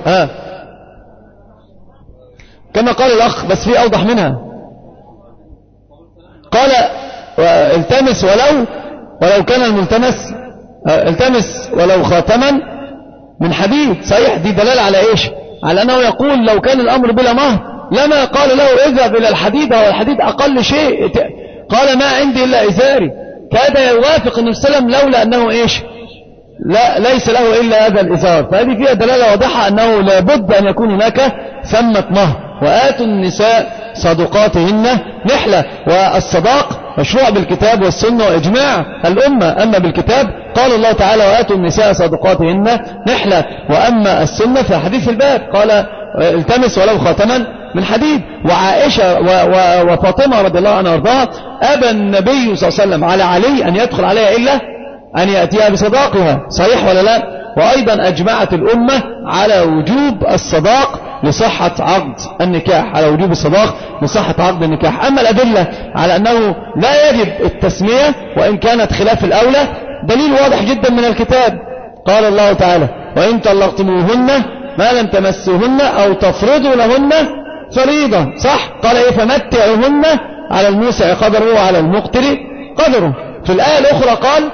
كما قال الأخ، بس في أوضح منها. قال التمس ولو كان الملتمس، التمس ولو خاتما من حديد. صحيح، دي دلالة على إيش؟ على أنه يقول لو كان الأمر بلا مهر لما قال له اذهب إلى الحديد، هو الحديد أقل شيء. قال ما عندي إلا إزاري. كاد يوافق النبي صلى الله عليه وسلم لولا أنه إيش؟ ليس له إلا هذا الإزار. فهذه فيها دلالة واضحة أنه لابد أن يكون هناك ثمة مهر. وآتوا النساء صدقاتهن نحلة. والصداق مشروع بالكتاب والسنة وإجماع الأمة. أما بالكتاب قال الله تعالى وآتوا النساء صدقاتهن نحلة. وأما السنة فحديث الباب قال التمس ولو خاتما من حديد. وعائشة وفاطمة رضي الله عنها وارضاها أبى النبي صلى الله عليه وسلم على علي أن يدخل عليها إلا أن يأتيها بصداقها. صحيح ولا لا؟ وأيضا أجمعت الأمة على وجوب الصداق لصحة عقد النكاح، على وجوب الصداق لصحة عقد النكاح. أما الأدلة على أنه لا يجب التسمية وإن كانت خلاف الأولى دليل واضح جدا من الكتاب. قال الله تعالى وإن طلقتموهن ما لم تمسوهن أو تفرضوا لهن فريضة. صح؟ قال إيه؟ فمتعوهن على الموسع قدره وعلى المقتر قدره. في الآية الأخرى قال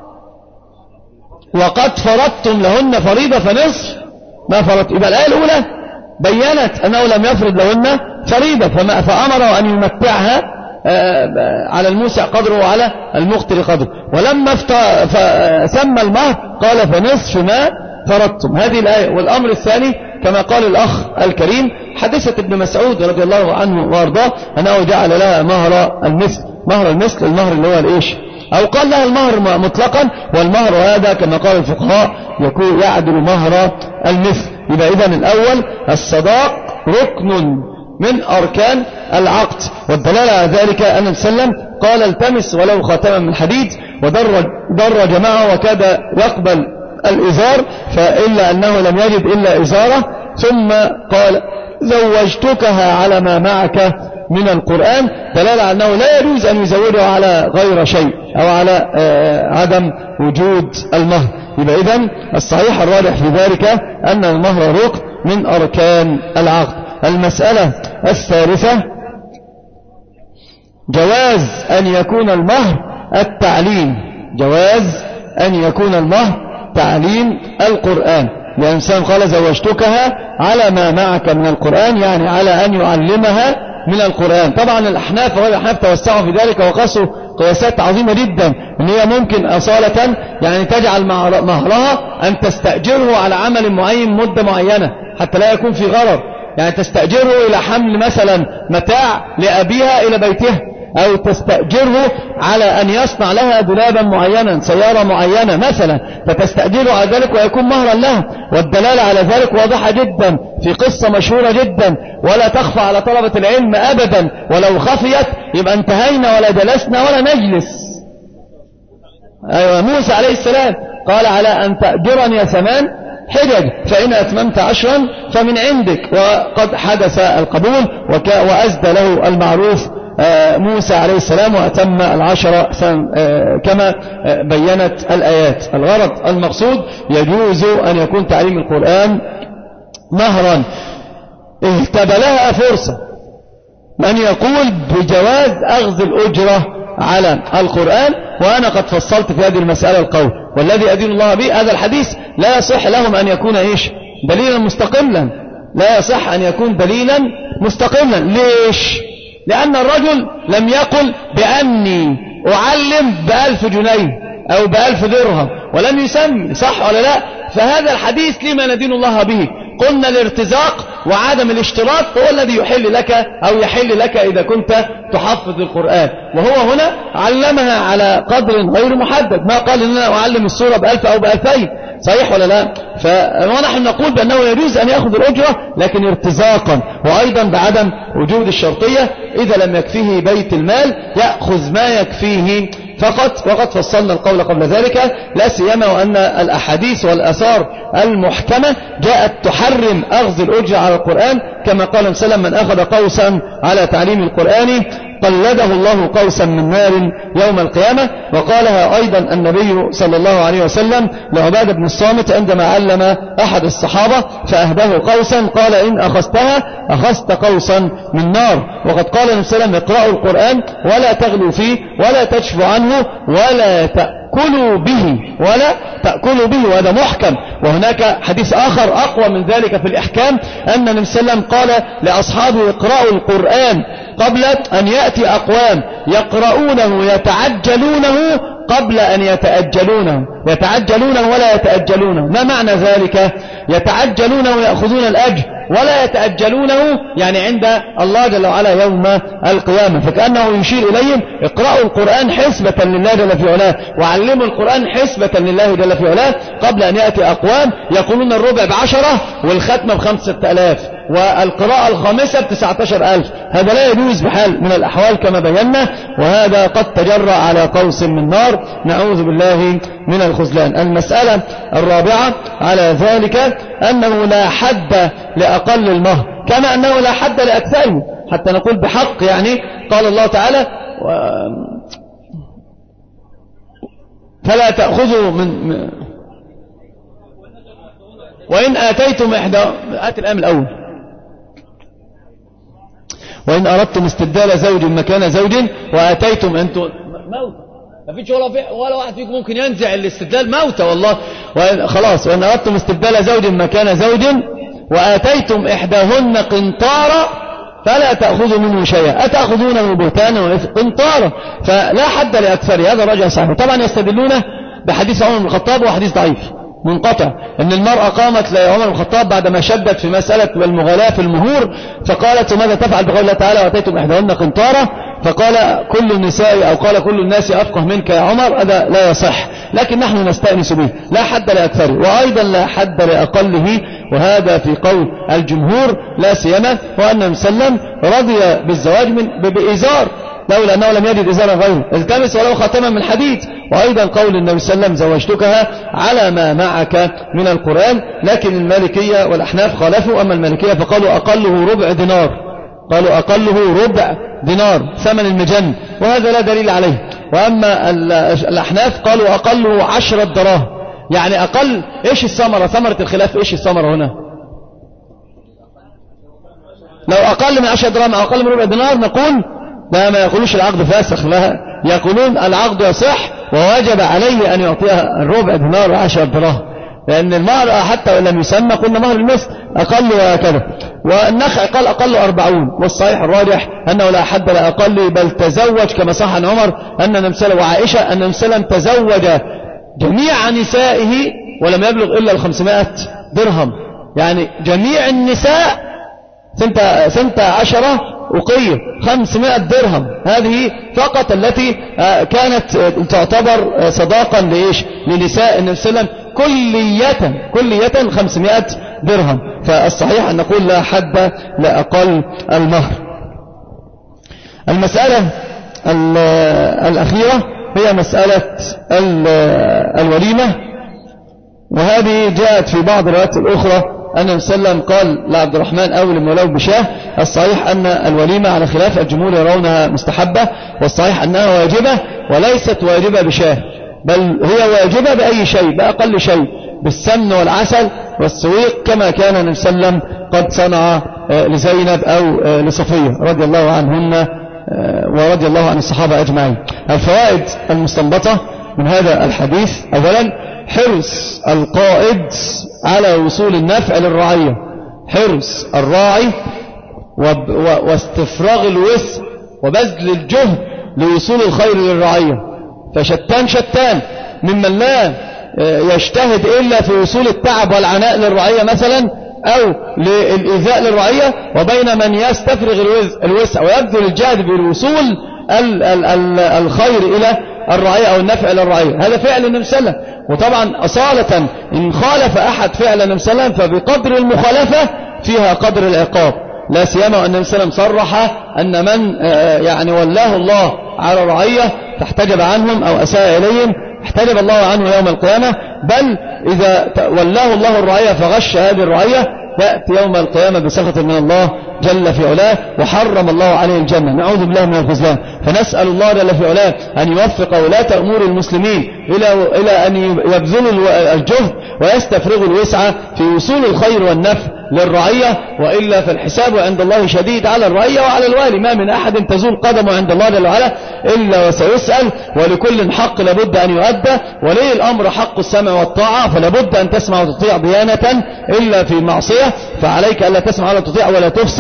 وقد فرضتم لهن فريضة فنصف ما فرضت. يبقى الآية الأولى بيّنت أنه لم يفرض لهن فريضة فأمره أن يمتعها على الموسع قدره وعلى المقتر قدره. ولما سمى المهر قال فنصف ما فرضتم. هذه الآية. والأمر الثاني كما قال الأخ الكريم حديثة ابن مسعود رضي الله عنه وارضاه أنه جعل لها مهر المثل. مهر المثل المهر اللي هو الإيش، أو قال لها المهر مطلقا. والمهر هذا كما قال الفقهاء يكون يعدل مهر المثل. يبقى إذن الأول الصداق ركن من أركان العقد. والدلالة على ذلك أن النبي صلى الله عليه وسلم قال التمس ولو خاتما من حديد ودرج معه وكاد يقبل الإزار فإلا أنه لم يجد إلا إزارة. ثم قال زوجتكها على ما معك من القرآن. دلالة على أنه لا يجوز أن يزوجه على غير شيء أو على عدم وجود المهر. يبقى إذن الصحيح الراجح في ذلك أن المهر ركن من أركان العقد. المسألة الثالثة جواز أن يكون المهر التعليم. جواز أن يكون المهر تعليم القرآن. لأن الإنسان قال زوجتكها على ما معك من القرآن يعني على أن يعلمها من القرآن. طبعا الأحناف وغير الأحناف توسعوا في ذلك وقاسوا قياسات عظيمة جدا ان هي ممكن أصالة يعني تجعل مهرها أن تستأجره على عمل معين مدة معينة حتى لا يكون في غرر. يعني تستأجره إلى حمل مثلا متاع لأبيها إلى بيتها، أو تستأجره على أن يصنع لها دولابا معينا سيارة معينة مثلا، فتستأجره على ذلك ويكون مهرا لها. والدلالة على ذلك واضحة جدا في قصة مشهورة جدا ولا تخفى على طلبة العلم أبدا، ولو خفيت يبقى انتهينا ولا جلسنا ولا نجلس. أيوة موسى عليه السلام قال على أن تأجرني 8 حجج فإن أتممت 10 فمن عندك، وقد حدث القبول وأزدى له المعروف موسى عليه السلام وأتم 10 كما بيّنت الآيات. الغرض المقصود يجوز أن يكون تعليم القرآن مهرا. اهتبلها فرصة من يقول بجواز أخذ الأجرة على القرآن، وأنا قد فصلت في هذه المسألة القول والذي أدين الله به هذا الحديث لا يصح لهم أن يكون دليلا مستقلا. لا يصح أن يكون دليلا مستقلا. ليش؟ لأن الرجل لم يقل بأني أعلم ب1000 جنيه أو ب1000 درهم ولم يسمي، صح ولا لا؟ فهذا الحديث لما ندين الله به؟ قلنا الارتزاق وعدم الاشتراط هو الذي يحل لك أو يحل لك إذا كنت تحفظ القرآن، وهو هنا علمها على قدر غير محدد. ما قال إن أنا أعلم السورة ب1000 أو ب2000، صحيح ولا لا؟ ونحن نقول بأنه يجوز أن يأخذ الأجرة لكن ارتزاقا، وأيضا بعدم وجود الشرطية. إذا لم يكفيه بيت المال يأخذ ما يكفيه فقط. وقد فصلنا القول قبل ذلك، لا سيما وأن الأحاديث والآثار المحكمة جاءت تحرم أخذ الأجرة على القرآن، كما قال صلى الله عليه وسلم من أخذ قوسا على تعليم القرآن قلده الله قوسا من نار يوم القيامة. وقالها أيضا النبي صلى الله عليه وسلم لعبادة بن الصامت عندما علم أحد الصحابة فأهداه قوسا قال إن أخذتها أخذت قوسا من نار. وقد قال النبي صلى الله عليه وسلم اقرأوا القرآن ولا تغلوا فيه ولا تشفوا عنه ولا تأكلوا به وهذا محكم. وهناك حديث آخر أقوى من ذلك في الإحكام أن النبي صلى الله عليه وسلم قال لأصحابه اقرأوا القرآن قبل أن يأتي أقوام يقرؤونه يتعجلونه قبل أن يتعجلونه ولا يتأجلونه. ما معنى ذلك؟ يتعجلونه ويأخذون الأجر ولا يتأجلونه يعني عند الله جل وعلا يوم القيامة. فكأنه يشير إليهم اقرأوا القرآن حسبة لله جل في علاه وعلموا القرآن حسبة لله جل في علاه قبل أن يأتي أقوام يقولون الربع ب10 والختمة ب5000 والقراءة الخامسة ب19,000. هذا لا يجوز بحال من الأحوال كما بينا، وهذا قد تجرأ على قوس من نار، نعوذ بالله من الخذلان. المسألة الرابعة على ذلك أنه لا حد لأقل المهر كما أنه لا حد لأكثره، حتى نقول بحق. يعني قال الله تعالى فلا تأخذوا من وإن آتيتم آت الآن الأول وإن أردتم استبدال زوج مكان زوج وآتيتم أنتم موت ما فيش ولا واحد فيكم ممكن ينزع الاستبدال موتى والله. خلاص وإن أردتم استبدال زوج مكان زوج وآتيتم إحداهن قنطارا فلا تأخذوا منه شيئا أتأخذونه بهتانا قنطارا. فلا حد لأكثر. هذا رجع صحيح. طبعا يستدلون بحديث عمر بن الخطاب وحديث ضعيف منقطع ان المرأة قامت لعمر بن الخطاب بعدما شدت في مسألة المغالاة في المهور فقالت ماذا تفعل بقول الله تعالى واتيتم احداهن قنطارا، فقال كل النساء او قال كل الناس افقه منك يا عمر. هذا لا يصح، لكن نحن نستأنس به. لا حد لأكثره وايضا لا حد لأقله، وهذا في قول الجمهور لا سيما وأن النبي صلى الله عليه وسلم رضي بالزواج بإزار لولا أنه لم يجد إزارا غيره التمس ولو خاتما من حديد. وأيضا قول النبي صلى الله عليه وسلم زوجتكها على ما معك من القرآن. لكن المالكية والأحناف خالفوا. أما المالكية فقالوا أقله ربع دينار، قالوا أقله ربع دينار ثمن المجن، وهذا لا دليل عليه. وأما الأحناف قالوا أقله 10 دراهم. يعني أقل إيش الثمرة؟ ثمرة الخلاف إيش الثمرة هنا؟ لو أقل من 10 دراهم أو أقل من ربع دينار نقول لا، ما يقولوش العقد فاسخ، لا يقولون العقد يصح ووجب عليه أن يعطيها الربع دينار و10 دراهم، لأن المهر حتى وإن لم يسمى قلنا مهر المثل أقل وكذا. والنخع قال أقل 40. والصحيح الراجح أنه لا حد لا أقل، بل تزوج كما صح عن عمر أن النبي وعائشة أن النبي صلى الله عليه وسلم تزوج جميع نسائه ولم يبلغ إلا 500 درهم. يعني جميع النساء 12 أقية 500 درهم، هذه فقط التي كانت تعتبر صداقا لإيش؟ لنساء النبي صلى الله عليه وسلم كلية 500 درهم. فالصحيح أن نقول لا حد لأقل المهر. المسألة الأخيرة هي مسألة الوليمة، وهذه جاءت في بعض الروايات الأخرى أن النبي صلى الله عليه وسلم قال لعبد الرحمن أول مولاه بشاه. الصحيح أن الوليمة على خلاف الجمهور يرونها مستحبة، والصحيح أنها واجبة وليست واجبة بشاه، بل هي واجبة بأي شيء، بأقل شيء، بالسمن والعسل والسويق، كما كان النبي صلى الله عليه وسلم قد صنع لزينب أو لصفية رضي الله عنهن ورضي الله عن الصحابة أجمعين. الفوائد المستنبطة من هذا الحديث: أولا حرص القائد على وصول النفع للرعية، حرص الراعي واستفراغ الوسع وبذل الجهد لوصول الخير للرعية. فشتان ممن لا يجتهد إلا في وصول التعب والعناء للرعية مثلا أو للإيذاء للرعية، وبين من يستفرغ الوسع ويبذل الجهد بالوصول الخير إلى الرعية أو النفع إلى الرعية. هذا فعل النبي صلى الله عليه وسلم. وطبعا أصالة إن خالف أحد فعل النبي صلى الله عليه وسلم فبقدر المخالفة فيها قدر العقاب، لا سيما وأن النبي صلى الله عليه وسلم صرح أن من يعني ولاه الله على الرعية فاحتجب عنهم أو أساء إليهم احتجب الله عنه يوم القيامة، بل إذا ولاه الله الرعية فغش هذه الرعية يأتي يوم القيامة بسخط من الله جل في علاه وحرم الله عليه الجنة، نعوذ بالله من الخذلان. فنسأل الله جل في علاه أن يوفق ولاة أمور المسلمين إلى أن يبذلوا الجهد ويستفرغوا الوسع في وصول الخير والنفع للرعية، وإلا فالحساب عند الله شديد على الرعية وعلى الوالي. ما من أحد تزول قدمه عند الله جل وعلا إلا وسيسأل، ولكل حق لابد أن يؤدى، ولي الأمر حق السمع والطاعة، فلابد أن تسمع وتطيع ديانة إلا في معصية، فعليك ألا تسمع ولا تطيع ولا تفسد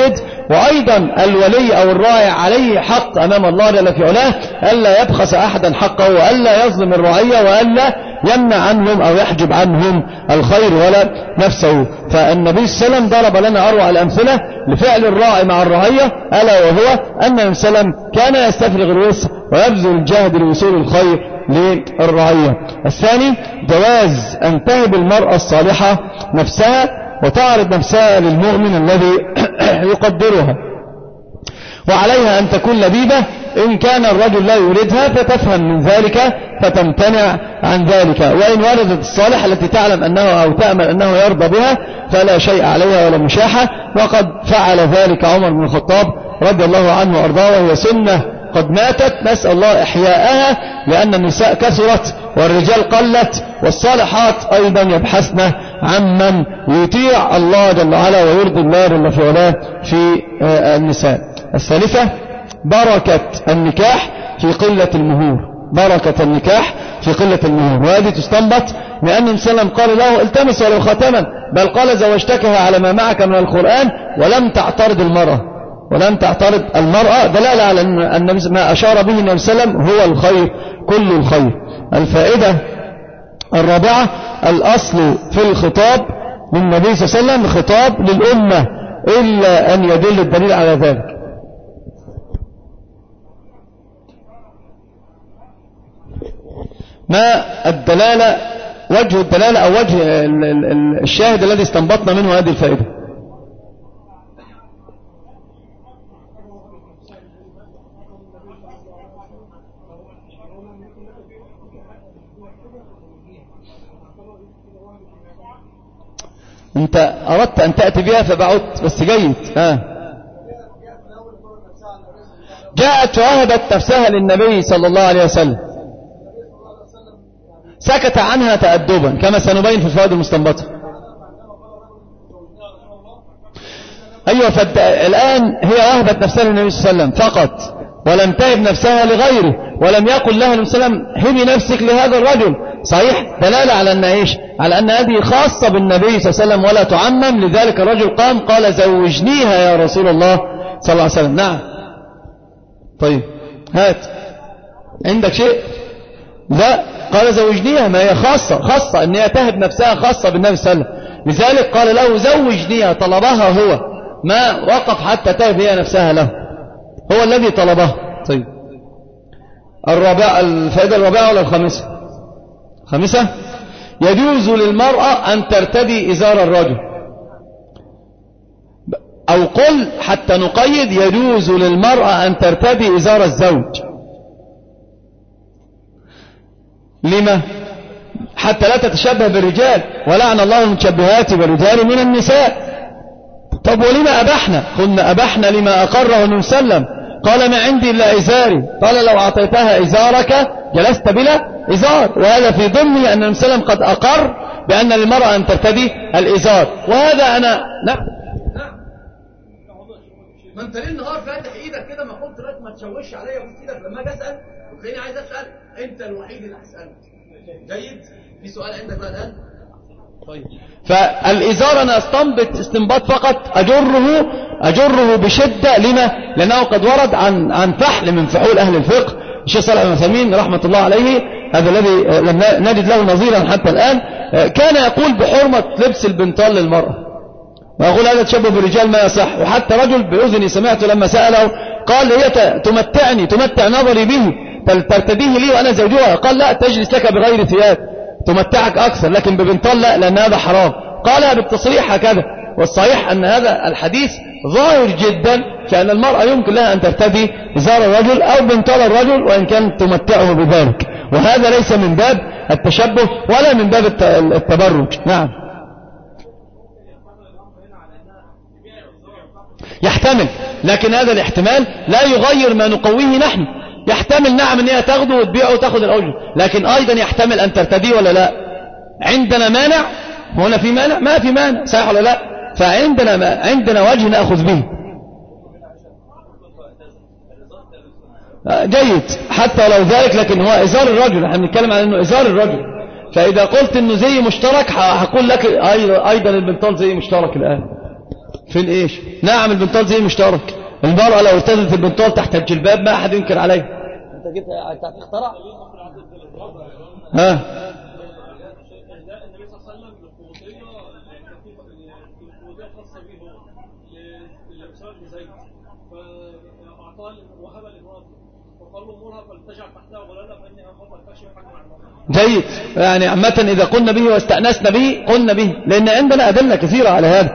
وأيضا الولي أو الراعي عليه حق أمام الله جل في علاه ألا يبخس أحدا حقه وألا يظلم الرعية وألا يمنع عنهم أو يحجب عنهم الخير ولا نفسه. فالنبي صلى الله عليه وسلم ضرب لنا أروع الأمثلة لفعل الراعي مع الرعية، ألا وهو أن النبي صلى الله عليه وسلم كان يستفرغ الوسع ويبذل الجهد لوصول الخير للرعية. الثاني جواز أن تهب المرأة الصالحة نفسها وتعرض نفسها للمؤمن الذي يقدرها، وعليها أن تكون لبيبة إن كان الرجل لا يريدها فتفهم من ذلك فتمتنع عن ذلك، وإن وردت الصالحة التي تعلم أنه أو تأمل أنه يرضى بها فلا شيء عليها ولا مشاحة، وقد فعل ذلك عمر بن الخطاب رضي الله عنه وأرضاه، وهي سنة قد ماتت نسأل الله إحياءها، لأن النساء كثرت والرجال قلت، والصالحات أيضا يبحثن عمن يطيع الله جل وعلا ويرضي الله جل في علاه في النساء. الثالثة بركة النكاح في قلة المهور، بركة النكاح في قلة المهور، وهذه تستنبط من أن النبي صلى الله عليه وسلم قال له التمس ولو خاتما، بل قال زوجتكها على ما معك من القرآن ولم تعترض المرأة، ولم تعترض المرأة، دلالة على أن ما أشار به النبي صلى الله عليه وسلم هو الخير كل الخير. الفائدة الرابعة الأصل في الخطاب للنبي صلى الله عليه وسلم خطاب للأمة إلا أن يدل الدليل على ذلك. ما الدلالة، وجه الدلالة أو وجه الشاهد الذي استنبطنا منه هذه الفائدة؟ أنت أردت أن تأتي بها فبعدت، بس جيد. جاءت ووهبت نفسها للنبي صلى الله عليه وسلم، سكت عنها تأدبا كما سنبين في الفوائد المستنبطة. أيوة، الآن هي وهبت نفسها للنبي صلى الله عليه وسلم فقط، ولم تهب نفسها لغيره، ولم يقل لها النبي صلى الله عليه وسلم هبي نفسك لهذا الرجل. صحيح، دلالة على أن إيش؟ على أن هذه خاصة بالنبي صلى الله عليه وسلم ولا تعمم. لذلك الرجل قام قال زوجنيها يا رسول الله صلى الله عليه وسلم. نعم، طيب هات عندك شيء؟ لا، قال زوجنيها، ما هي خاصة أن هي تهب نفسها خاصة بالنبي صلى الله عليه وسلم، لذلك قال له زوجنيها، طلبها هو، ما وقف حتى تهب هي نفسها له، هو الذي طلبها. طيب الفائدة الرابعة ولا الخامسة؟ خامسة، يجوز للمرأة أن ترتدي إزار الرجل، أو قل حتى نقيد يجوز للمرأة أن ترتدي إزار الزوج. لما؟ حتى لا تتشبه بالرجال، ولعن الله المتشبهات بالرجال من النساء. طب ولما أبحنا؟ قلنا أبحنا لما أقره النبي صلى الله عليه وسلم، قال ما عندي إلا إزاري، قال لو أعطيتها إزارك جلست بلا إزار، وهذا في ضمن أن النبي صلى الله عليه وسلم قد أقر بأن للمرأة أن ترتدي الإزار. وهذا أنا نعم ما انت ليه النهار فاتح ايدك كده، ما قلت لك ما تشوش عليا وفي ايدك لما اجي اسال وتلاقيني عايز اسال، انت الوحيد اللي هسالك. جيد، في سؤال عندك بقى الان؟ طيب، فالإزار أنا استنبط استنباط فقط أجره بشدة. لما؟ لأنه قد ورد عن فحل من فحول أهل الفقه، الشيخ صالح بن عثيمين رحمة الله عليه، هذا الذي لم نجد له نظيرا حتى الآن، كان يقول بحرمة لبس البنطال للمرأة، ويقول هذا تشبه بالرجال ما يصح. وحتى رجل بأذني سمعته لما سأله قال هي تمتع نظري به، ترتديه لي وأنا زوجها، قال لا، تجلس لك بغير ثياب تمتعك أكثر، لكن ببنطال لا، لأن هذا حرام. قالها بالتصريح هكذا. والصحيح أن هذا الحديث ظاهر جدا كأن المرأة يمكن لها أن ترتدي إزار الرجل أو بنطال الرجل وإن كان تمتعه بذلك، وهذا ليس من باب التشبه ولا من باب التبرج. نعم، يحتمل، لكن هذا الاحتمال لا يغير ما نقويه نحن. يحتمل نعم ان هي تاخده وتبيعه وتاخد الأجر، لكن أيضا يحتمل أن ترتديه ولا لا. عندنا مانع؟ هنا في مانع؟ ما في مانع، صحيح ولا لا؟ فعندنا وجه نأخذ به. جيد، حتى لو ذلك، لكن هو إزار الرجل، نحن بنتكلم عن أنه إزار الرجل. فإذا قلت أنه زي مشترك هقول لك أيضا البنطال زي مشترك الآن. فين إيش؟ نعم البنطال زي مشترك. المرأة لو ارتدت البنطال تحت الجلباب ما أحد ينكر عليه. أنت جبت اخترع؟ ها؟ جيد. يعني عامة إذا قلنا به واستأنسنا به قلنا به، لأن عندنا أدلة كثيرة على هذا.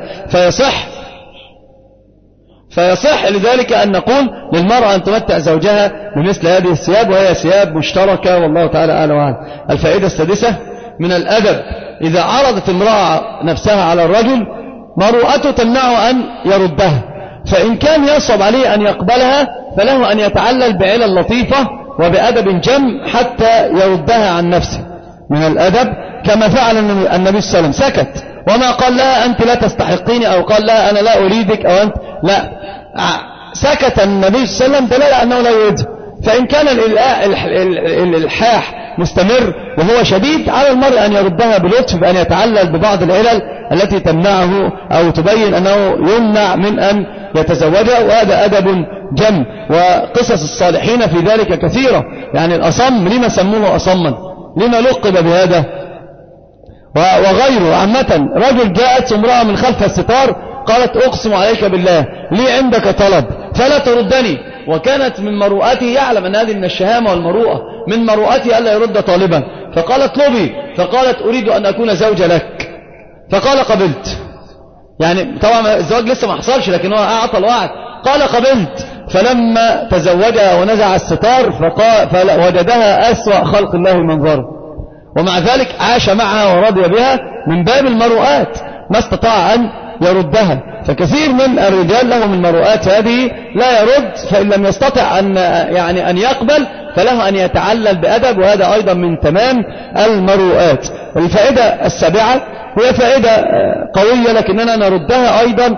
فيصح لذلك أن نقول للمرأة أن تمتع زوجها بمثل هذه الثياب، وهي ثياب مشتركة، والله تعالى أعلم وأعلم. الفائدة السادسة من الأدب إذا عرضت امرأة نفسها على الرجل مروءته تمنعه أن يردها، فإن كان يصعب عليه أن يقبلها فله أن يتعلل بعلل لطيفة وبأدب جم حتى يردها عن نفسه. من الأدب كما فعل النبي صلى الله عليه وسلم، سكت وما قال لها أنت لا تستحقيني أو قال لها أنا لا أريدك أو أنت لا، سكت النبي صلى الله عليه وسلم دلالة أنه لا يريد. فإن كان الإلحاح مستمر وهو شديد على المرء أن يردها بلطف بأن يتعلل ببعض العلل التي تمنعه أو تبين أنه يمنع من أن يتزوجها، وهذا أدب جم. وقصص الصالحين في ذلك كثيرة. يعني الأصم لما سموه أصما؟ لما لقب بهذا؟ وغيره. عامة رجل جاءت امرأة من خلف الستار قالت أقسم عليك بالله لي عندك طلب فلا تردني، وكانت من مروءته، يعلم أن هذه من الشهامة والمروءة، من مروءته ألا يرد طالبا، فقالت اطلبي، فقالت أريد أن أكون زوجة لك، فقال قبلت. يعني طبعا الزواج لسه ما حصلش لكن هو أعطى الوعد، قال قبلت. فلما تزوجها ونزع الستار فوجدها أسوأ خلق الله منظره، ومع ذلك عاش معها ورضي بها من باب المروءات، ما استطاع أن يردها. فكثير من الرجال لهم المروءات هذه لا يرد، فإن لم يستطع أن يقبل فله أن يتعلل بأدب، وهذا أيضا من تمام المروءات. الفائدة السابعة هي فائدة قوية لكننا نردها أيضا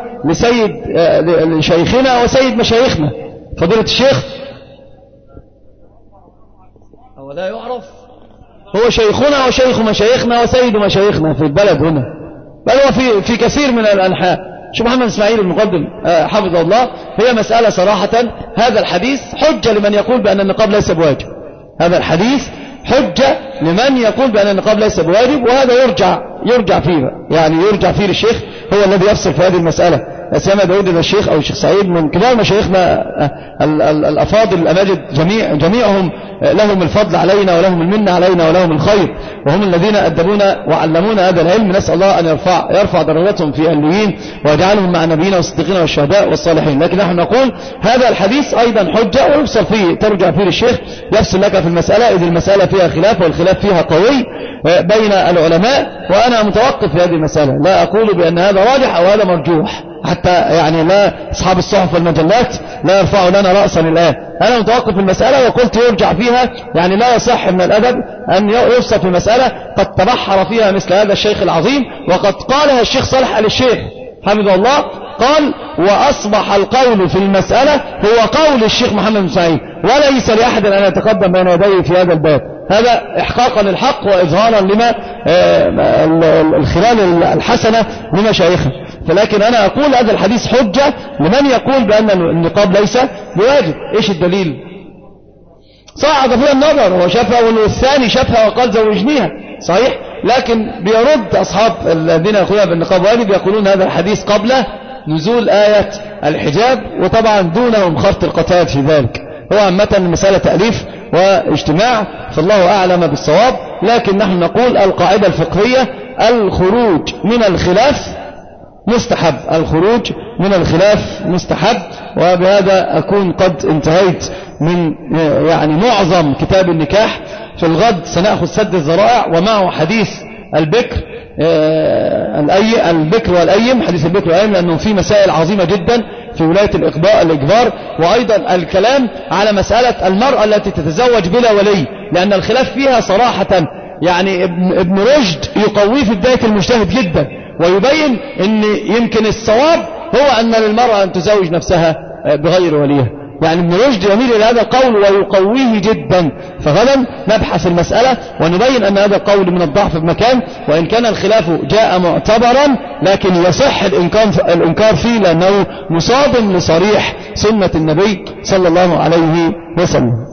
لشيخنا وسيد مشايخنا فضيلة الشيخ. هو لا يعرف، هو شيخنا وشيخ مشايخنا وسيد مشايخنا في البلد هنا، بل هو في كثير من الأنحاء. شيخ محمد إسماعيل المقدم حفظه الله، هي مسألة صراحة هذا الحديث حجة لمن يقول بأن النقاب ليس بواجب. هذا الحديث حجة لمن يقول بأن النقاب ليس بواجب، وهذا يرجع فيه، يعني يرجع فيه للشيخ، هو الذي يفصل في هذه المسألة. سيما داود الشيخ أو الشيخ سعيد من كبار مشايخنا الأفاضل الأماجد، جميعهم لهم الفضل علينا ولهم المنة علينا ولهم الخير، وهم الذين أدبونا وعلمونا هذا العلم. نسأل الله أن يرفع درجاتهم في العليين ويجعلهم مع النبيين والصديقين والشهداء والصالحين. لكن نحن نقول هذا الحديث أيضا حجة ويفصل فيه، ترجع فيه للشيخ يفصل لك في المسألة، إذ المسألة فيها خلاف والخلاف فيها قوي بين العلماء، وأنا متوقف في هذه المسألة، لا أقول بأن هذا راجح أو هذا مرجوح، حتى يعني لا أصحاب الصحف والمجلات لا يرفعوا لنا رأسا الآن. أنا متوقف في المسألة وقلت يرجع فيها، يعني لا يصح من الأدب أن يفصل في مسألة قد تبحر فيها مثل هذا الشيخ العظيم، وقد قالها الشيخ صالح آل الشيخ حمد الله، قال وأصبح القول في المسألة هو قول الشيخ محمد بن سعيد، وليس لأحد أن يتقدم بين يديه في هذا الباب. هذا إحقاقا للحق وإظهارا لما الخلال الحسنة لمشايخه. فلكن أنا أقول هذا الحديث حجة لمن يقول بأن النقاب ليس بواجب. إيش الدليل؟ صعد فيها النظر، هو شافها والثاني شافها وقال زوجنيها، صحيح، لكن بيرد أصحاب الذين يقولون بالنقاب واجب، يقولون هذا الحديث قبل نزول آية الحجاب، وطبعا دونهم خرط القتاد في ذلك. هو عامة مسألة تأليف واجتماع، فالله أعلم بالصواب. لكن نحن نقول القاعدة الفقهية الخروج من الخلاف مستحب، الخروج من الخلاف مستحب. وبهذا أكون قد انتهيت من يعني معظم كتاب النكاح. في الغد سنأخذ سد الذرائع ومعه حديث البكر البكر والأيم، حديث البكر والأيم، لأنه في مسائل عظيمة جدا في ولاية الإجبار، وأيضا الكلام على مسألة المرأة التي تتزوج بلا ولي، لأن الخلاف فيها صراحة يعني ابن رشد يقويه في بداية المجتهد جدا، ويبين ان يمكن الصواب هو أن للمرأة أن تزوج نفسها بغير وليها. يعني ابن رشد يميل إلى هذا القول ويقويه جدا. فغدا نبحث المسألة ونبين أن هذا القول من الضعف بمكان، وإن كان الخلاف جاء معتبرا لكن يصح الإنكار فيه لأنه مصادم لصريح سنة النبي صلى الله عليه وسلم.